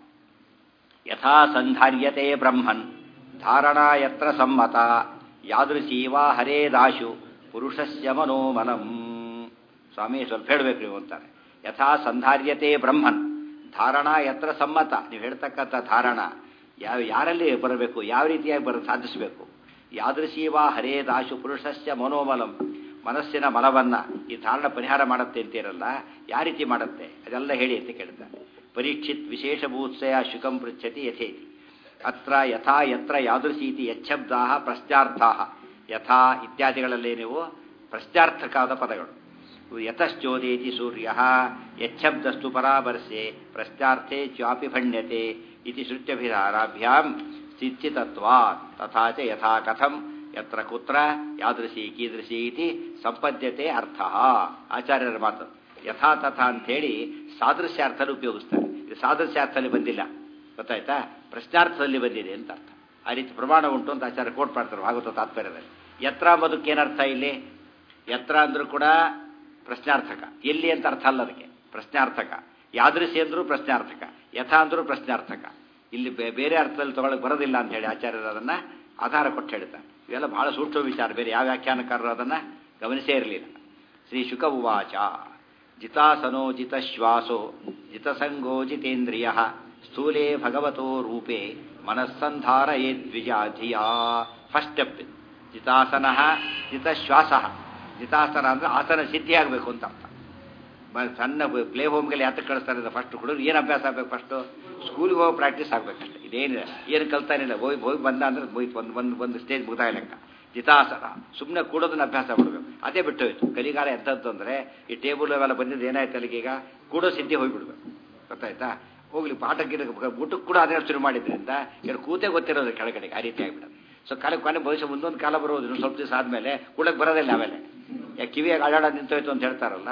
ಯಥಾ ಸಂಧಾರ್ಯತೆ ಬ್ರಹ್ಮನ್ ಧಾರಣಾ ಯತ್ರ ಸಮ್ಮತ ಯಾದೃಶೀವಾ ಹರೇದಾಶು ಪುರುಷಸ್ಯ ಮನೋಮನಂ. ಸ್ವಾಮಿ ಸ್ವಲ್ಪ ಹೇಳಬೇಕು ನೀವು ಅಂತಾರೆ. ಯಥಾ ಸಂಧಾರ್ಯತೆ ಬ್ರಹ್ಮನ್ ಧಾರಣಾ ಯತ್ರ ಸಮ್ಮತ. ನೀವು ಹೇಳ್ತಕ್ಕಂಥ ಧಾರಣ ಯಾವ ಯಾರಲ್ಲಿ ಬರಬೇಕು, ಯಾವ ರೀತಿಯಾಗಿ ಬರ ಸಾಧಿಸಬೇಕು. ಯಾದೃಶೀವಾ ಹರೇದಾಶು ಪುರುಷಸ್ಯ ಮನೋಮಲಂ. ಮನಸ್ಸಿನ ಮಲವನ್ನು ಈ ಧಾರಣ ಪರಿಹಾರ ಮಾಡುತ್ತೆ ಅಂತೀರಲ್ಲ, ಯಾವ ರೀತಿ ಮಾಡುತ್ತೆ ಅದೆಲ್ಲ ಹೇಳಿ ಅಂತ ಕೇಳ್ತಾರೆ. ಪರೀಕ್ಷಿತ್ ವಿಶೇಷಭೂತ್ಸಯ ಶುಕಂ ಪೃಚ್ಛತಿ ಯಥೇತಿ. ಅತ್ರ ಯಥಾ ಯತ್ರ ಯಾದೃಶೀತಿ ಯಚ್ಛಬ್ದಾ ಪ್ರಶ್ನಾರ್ಥಾ. ಯಥಾ ಇತ್ಯಾದಿಗಳಲ್ಲಿ ನೀವು ಪ್ರಶ್ನಾರ್ಥಕಾದ ಪದಗಳು. ಯತಶ್ಚೋದೇತಿ ಸೂರ್ಯ ಯಚ್ಛಬ್ದಸ್ತು ಪರಾಮರ್ಶೆ ಪ್ರಶ್ನಾರ್ಥೆ ಚ್ವಾಪಿ ಭಣ್ಯತೆ ಇತಿ ಶ್ರುತ್ಯಭಿಧಾನಾಭ್ಯಾಂ ಚಿಚ್ಚಿತತ್ವಾತ್. ತಥಾ ಚ ಯಥಾ ಕಥಂ ಯತ್ರ ಕುತ್ರ ಯಾದೃಶಿ ಕೀದೃಶಿ ಇತಿ ಸಂಪದ್ಯತೆ ಅರ್ಥ. ಆಚಾರ್ಯರ ಮಾತು. ಯಥಾ ತಥಾ ಅಂಥೇಳಿ ಸಾದೃಶ್ಯಾರ್ಥದಲ್ಲಿ ಉಪಯೋಗಿಸ್ತಾರೆ. ಇದು ಸಾದೃಶ್ಯಾರ್ಥದಲ್ಲಿ ಬಂದಿಲ್ಲ, ಗೊತ್ತಾಯ್ತಾ? ಪ್ರಶ್ನಾರ್ಥದಲ್ಲಿ ಬಂದಿದೆ ಅಂತ ಅರ್ಥ. ಆ ರೀತಿ ಪ್ರಮಾಣ ಉಂಟು ಅಂತ ಆಚಾರ್ಯ ಕೋಟ್ ಮಾಡ್ತಾರೆ ಭಾಗವತ ತಾತ್ಪರ್ಯದಲ್ಲಿ. ಯತ್ರ ಅನ್ನೋದಕ್ಕೇನರ್ಥ ಇಲ್ಲಿ? ಯತ್ರ ಅಂದ್ರೂ ಕೂಡ ಪ್ರಶ್ನಾರ್ಥಕ, ಎಲ್ಲಿ ಅಂತ ಅರ್ಥ ಅಲ್ಲ ಅದಕ್ಕೆ, ಪ್ರಶ್ನಾರ್ಥಕ. ಯಾದೃಶಿ ಅಂದ್ರೂ ಪ್ರಶ್ನಾರ್ಥಕ, ಯಥಾ ಅಂದ್ರೂ ಪ್ರಶ್ನಾರ್ಥಕ. ಇಲ್ಲಿ ಬೇರೆ ಅರ್ಥದಲ್ಲಿ ತಗೊಳ್ಳಕ್ಕೆ ಬರೋದಿಲ್ಲ ಅಂತ ಹೇಳಿ ಆಚಾರ್ಯರು ಅದನ್ನು ಆಧಾರ ಕೊಟ್ಟು ಹೇಳ್ತಾರೆ. ಇವೆಲ್ಲ ಬಹಳ ಸೂಕ್ಷ್ಮ ವಿಚಾರ, ಬೇರೆ ಯಾವ ವ್ಯಾಖ್ಯಾನಕಾರರು ಅದನ್ನು ಗಮನಿಸೇ ಇರಲಿಲ್ಲ. ಶ್ರೀ ಶುಕ ಉವಾಚ ಜಿತಾಸನೋ ಜಿತಶ್ವಾಸೋ ಜಿತಸಂಗೋ ಜಿತೇಂದ್ರಿಯ ಸ್ಥೂಲೇ ಭಗವತೋ ರೂಪೇ ಮನಸ್ಸಂಧಾರಯೇದ್ವಿಜಾಧಿಯ. ಫಸ್ಟ್ ಸ್ಟೆಪ್ ಜಿತಾಸನ ಜಿತಶ್ವಾಸ. ಜಿತಾಸನ ಅಂದರೆ ಆಸನ ಸಿದ್ಧಿಯಾಗಬೇಕು ಅಂತ ಅರ್ಥ. ಸಣ್ಣ ಪ್ಲೇ ಹೋಮ್ಗೆಲ್ಲ ಯಾತಕ್ಕೆ ಕಳಿಸ್ತಾರೆ? ಫಸ್ಟ್ ಹುಡುಗರು ಏನು ಅಭ್ಯಾಸ ಆಗಬೇಕು? ಫಸ್ಟು ಸ್ಕೂಲಿಗೆ ಹೋಗಿ ಪ್ರಾಕ್ಟೀಸ್ ಆಗಬೇಕಷ್ಟೆ. ಇದೇನಿಲ್ಲ, ಏನು ಕಲ್ತಾನಿಲ್ಲ, ಹೋಗಿ ಹೋಗಿ ಬಂದ ಅಂದರೆ ಹೋಯ್ತು, ಒಂದು ಒಂದು ಒಂದು ಸ್ಟೇಜ್ ಮುಗ್ದಾಯ ಲೆಕ್ಕ. ಜಿತಾಸನ ಸುಮ್ಮನೆ ಕೂಡೋದನ್ನ ಅಭ್ಯಾಸ ಮಾಡಬೇಕು, ಅದೇ ಬಿಟ್ಟು ಹೋಯ್ತು. ಕಲಿಗಾಲ ಎಂಥದ್ದು ಅಂದರೆ ಈ ಟೇಬಲ್ ಅವೆಲ್ಲ ಬಂದಿದ್ದು ಏನಾಯ್ತು ಅಲ್ಲಿಗೆ, ಈಗ ಕೂಡೋ ಸಿದ್ಧಿ ಹೋಗಿಬಿಡ್ಬೇಕು, ಗೊತ್ತಾಯ್ತಾ? ಹೋಗ್ಲಿ ಪಾಠಕ್ಕೆ ಊಟಕ್ಕೆ ಕೂಡ ಅದೇ ಶುರು ಮಾಡಿದ್ರಿಂದ ಎರಡು ಕೂತೆ ಗೊತ್ತಿರೋದು ಕೆಳಗಡೆಗೆ, ಆ ರೀತಿ ಆಗಿಬಿಡೋದು. ಸೊ ಕಾಲ ಕೊನೆ ಭವಿಷ್ಯ ಮುಂದೊಂದು ಕಾಲ ಬರೋದು ಇನ್ನು ಸ್ವಲ್ಪ ದಿವಸ ಆದಮೇಲೆ ಕೂಡಕ್ಕೆ ಬರೋದಿಲ್ಲ. ಆಮೇಲೆ ಯಾಕೆ ಕಿವಿಯಾಗಿ ಅಳ್ಳಾಡ ನಿಂತೋಯ್ತು ಅಂತ ಹೇಳ್ತಾರಲ್ಲ,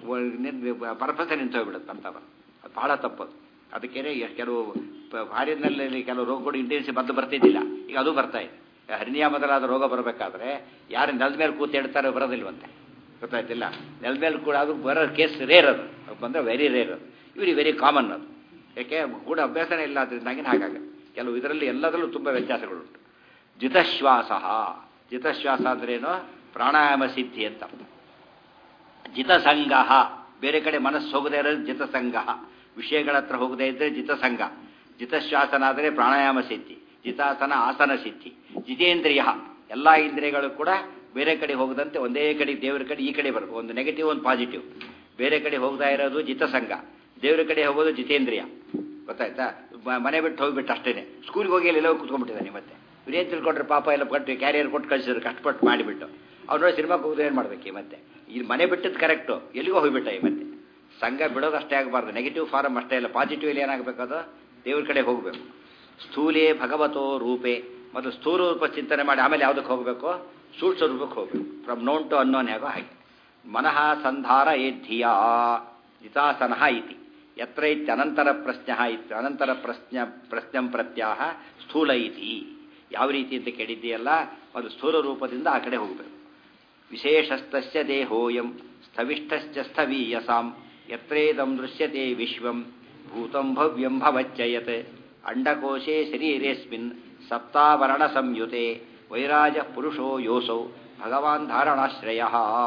ಪರ್ಪಸೆ ನಿಂತೋಗ್ಬಿಡುತ್ತೆ ಅಂತ. ಅದು ಭಾಳ ತಪ್ಪದು. ಅದಕ್ಕೇನೆ ಕೆಲವು ಭಾರಿನಲ್ಲಿ ಕೆಲವು ರೋಗಗಳು ಇಂಟೆನ್ಸಿ ಮೊದಲು ಬರ್ತಿದ್ದಿಲ್ಲ, ಈಗ ಅದು ಬರ್ತಾ ಇದೆ. ಹರ್ನಿಯಾ ಮೊದಲಾದ ರೋಗ ಬರಬೇಕಾದ್ರೆ ಯಾರು ನೆಲದ ಮೇಲೆ ಕೂತು ಹೇಳ್ತಾರೆ ಬರೋದಿಲ್ವಂತೆ, ಗೊತ್ತಾಯ್ತಿಲ್ಲ? ನೆಲದ ಮೇಲೆ ಕೂಡ ಅದು ಬರೋ ಕೇಸ್ ರೇರ್, ಅದು ಬಂದರೆ ವೆರಿ ರೇರ್. ಅದು ಇವ್ರಿಗೆ ವೆರಿ ಕಾಮನ್ ಅದು. ಯಾಕೆ ಕೂಡ ಅಭ್ಯಾಸನೇ ಇಲ್ಲ, ಅದರಿಂದಾಗಿನ ಹಾಗಾಗುತ್ತೆ. ಕೆಲವು ಇದರಲ್ಲಿ ಎಲ್ಲದರಲ್ಲೂ ತುಂಬ ವ್ಯತ್ಯಾಸಗಳುಂಟು. ಜಿತಶ್ವಾಸ. ಜಿತಶ್ವಾಸ ಅಂದ್ರೇನು? ಪ್ರಾಣಾಯಾಮ ಸಿದ್ಧಿ ಅಂತ. ಜಿತಸಂಗ, ಬೇರೆ ಕಡೆ ಮನಸ್ಸು ಹೋಗದೇ ಇರೋದು ಜಿತಸಂಗ. ವಿಷಯಗಳ ಹತ್ರ ಹೋಗದೇ ಇದ್ದರೆ ಜಿತಸಂಗ. ಜಿತಶ್ವಾಸನ ಆದರೆ ಪ್ರಾಣಾಯಾಮ ಸಿದ್ಧಿ, ಜಿತಾಸನ ಆಸನ ಸಿದ್ಧಿ. ಜಿತೇಂದ್ರಿಯ ಎಲ್ಲ ಇಂದ್ರಿಯಗಳು ಕೂಡ ಬೇರೆ ಕಡೆ ಹೋಗದಂತೆ ಒಂದೇ ಕಡೆ ದೇವರ ಕಡೆ ಈ ಕಡೆ ಬರಬೇಕು. ಒಂದು ನೆಗೆಟಿವ್ ಒಂದು ಪಾಸಿಟಿವ್. ಬೇರೆ ಕಡೆ ಹೋಗ್ತಾ ಇರೋದು ಜಿತಸಂಗ, ದೇವರ ಕಡೆ ಹೋಗೋದು ಜಿತೇಂದ್ರಿಯ. ಗೊತ್ತಾಯ್ತಾ? ಮನೆ ಬಿಟ್ಟು ಹೋಗ್ಬಿಟ್ಟು ಅಷ್ಟೇನೆ. ಸ್ಕೂಲ್ಗೆ ಹೋಗಿ ಎಲ್ಲ ಕೂತ್ಕೊಂಡ್ಬಿಟ್ಟಿದ್ದಾನೆ. ಮತ್ತೆ ಇವರೇನು ತಿಳ್ಕೊಂಡ್ರೆ ಪಾಪ ಎಲ್ಲ ಕೊಟ್ಟು ಕ್ಯಾರಿಯರ್ ಕೊಟ್ಟು ಕಳಿಸಿದ್ರು ಕಷ್ಟಪಟ್ಟು ಮಾಡಿಬಿಟ್ಟು. ಅವ್ರು ನೋಡಿ ಸಿನಿಮಾಗೆ ಹೋಗೋದು ಏನು ಮಾಡ್ಬೇಕು? ಮತ್ತೆ ಇಲ್ಲಿ ಮನೆ ಬಿಟ್ಟದ್ದು ಕರೆಕ್ಟು, ಎಲ್ಲಿಗೋ ಹೋಗ್ಬಿಟ್ಟ. ಈ ಮತ್ತೆ ಸಂಘ ಬಿಡೋದು ಅಷ್ಟೇ ಆಗಬಾರ್ದು. ನೆಗೆಟಿವ್ ಫಾರಮ್ ಅಷ್ಟೇ ಇಲ್ಲ, ಪಾಸಿಟಿವ್ ಇಲ್ಲಿ ಏನಾಗಬೇಕು? ಅದು ದೇವ್ರ ಕಡೆ ಹೋಗಬೇಕು. ಸ್ಥೂಲೇ ಭಗವತೋ ರೂಪೇ, ಮತ್ತು ಸ್ಥೂಲ ರೂಪ ಚಿಂತನೆ ಮಾಡಿ ಆಮೇಲೆ ಯಾವುದಕ್ಕೆ ಹೋಗಬೇಕು? ಸೂಕ್ಷ್ಮ ರೂಪಕ್ಕೆ ಹೋಗಬೇಕು. ಫ್ರಮ್ ನೋನ್ ಟು ಅನ್ನೋನ್ ಹೇಗೋ ಹಾಗೆ. ಮನಃ ಸಂಧಾರ ಏದ್ಧಿಯ ಜಿತಾಸನ ಇತಿ ಯತ್ರ ಇತ್ಯನಂತರ ಪ್ರಶ್ನ ಇತ್ತು ಅನಂತರ ಪ್ರಶ್ನ ಪ್ರಶ್ನಂ ಪ್ರತ್ಯಾಹ ಸ್ಥೂಲ ಇತಿ. ಯಾವ ರೀತಿ ಅಂತ ಕೇಳಿದ್ದೀಯಲ್ಲ, ಅದು ಸ್ಥೂಲ ರೂಪದಿಂದ ಆ ಕಡೆ ಹೋಗಬೇಕು. ವಿಶೇಷಸ್ತಸ್ಯ ದೇಹೋಯಂ ಸ್ಥವಿಷ್ಠಶ್ಚ ಸ್ಥವೀಯಸಾಂ ಯತ್ರೇದಂ ದೃಶ್ಯತೆ ವಿಶ್ವಂ ಭೂತಂ ಭವ್ಯಂ ಭವಚ್ಚಯತ್ ಅಂಡಕೋಶೇ ಶರೀರೇಸ್ಮಿನ್ ಸಪ್ತಾವರಣ ಸಂಯುತೆ ವೈರಾಜ ಪುರುಷೋ ಯೋಸೌ ಭಗವಾನ್ ಧಾರಣಾಶ್ರಯ.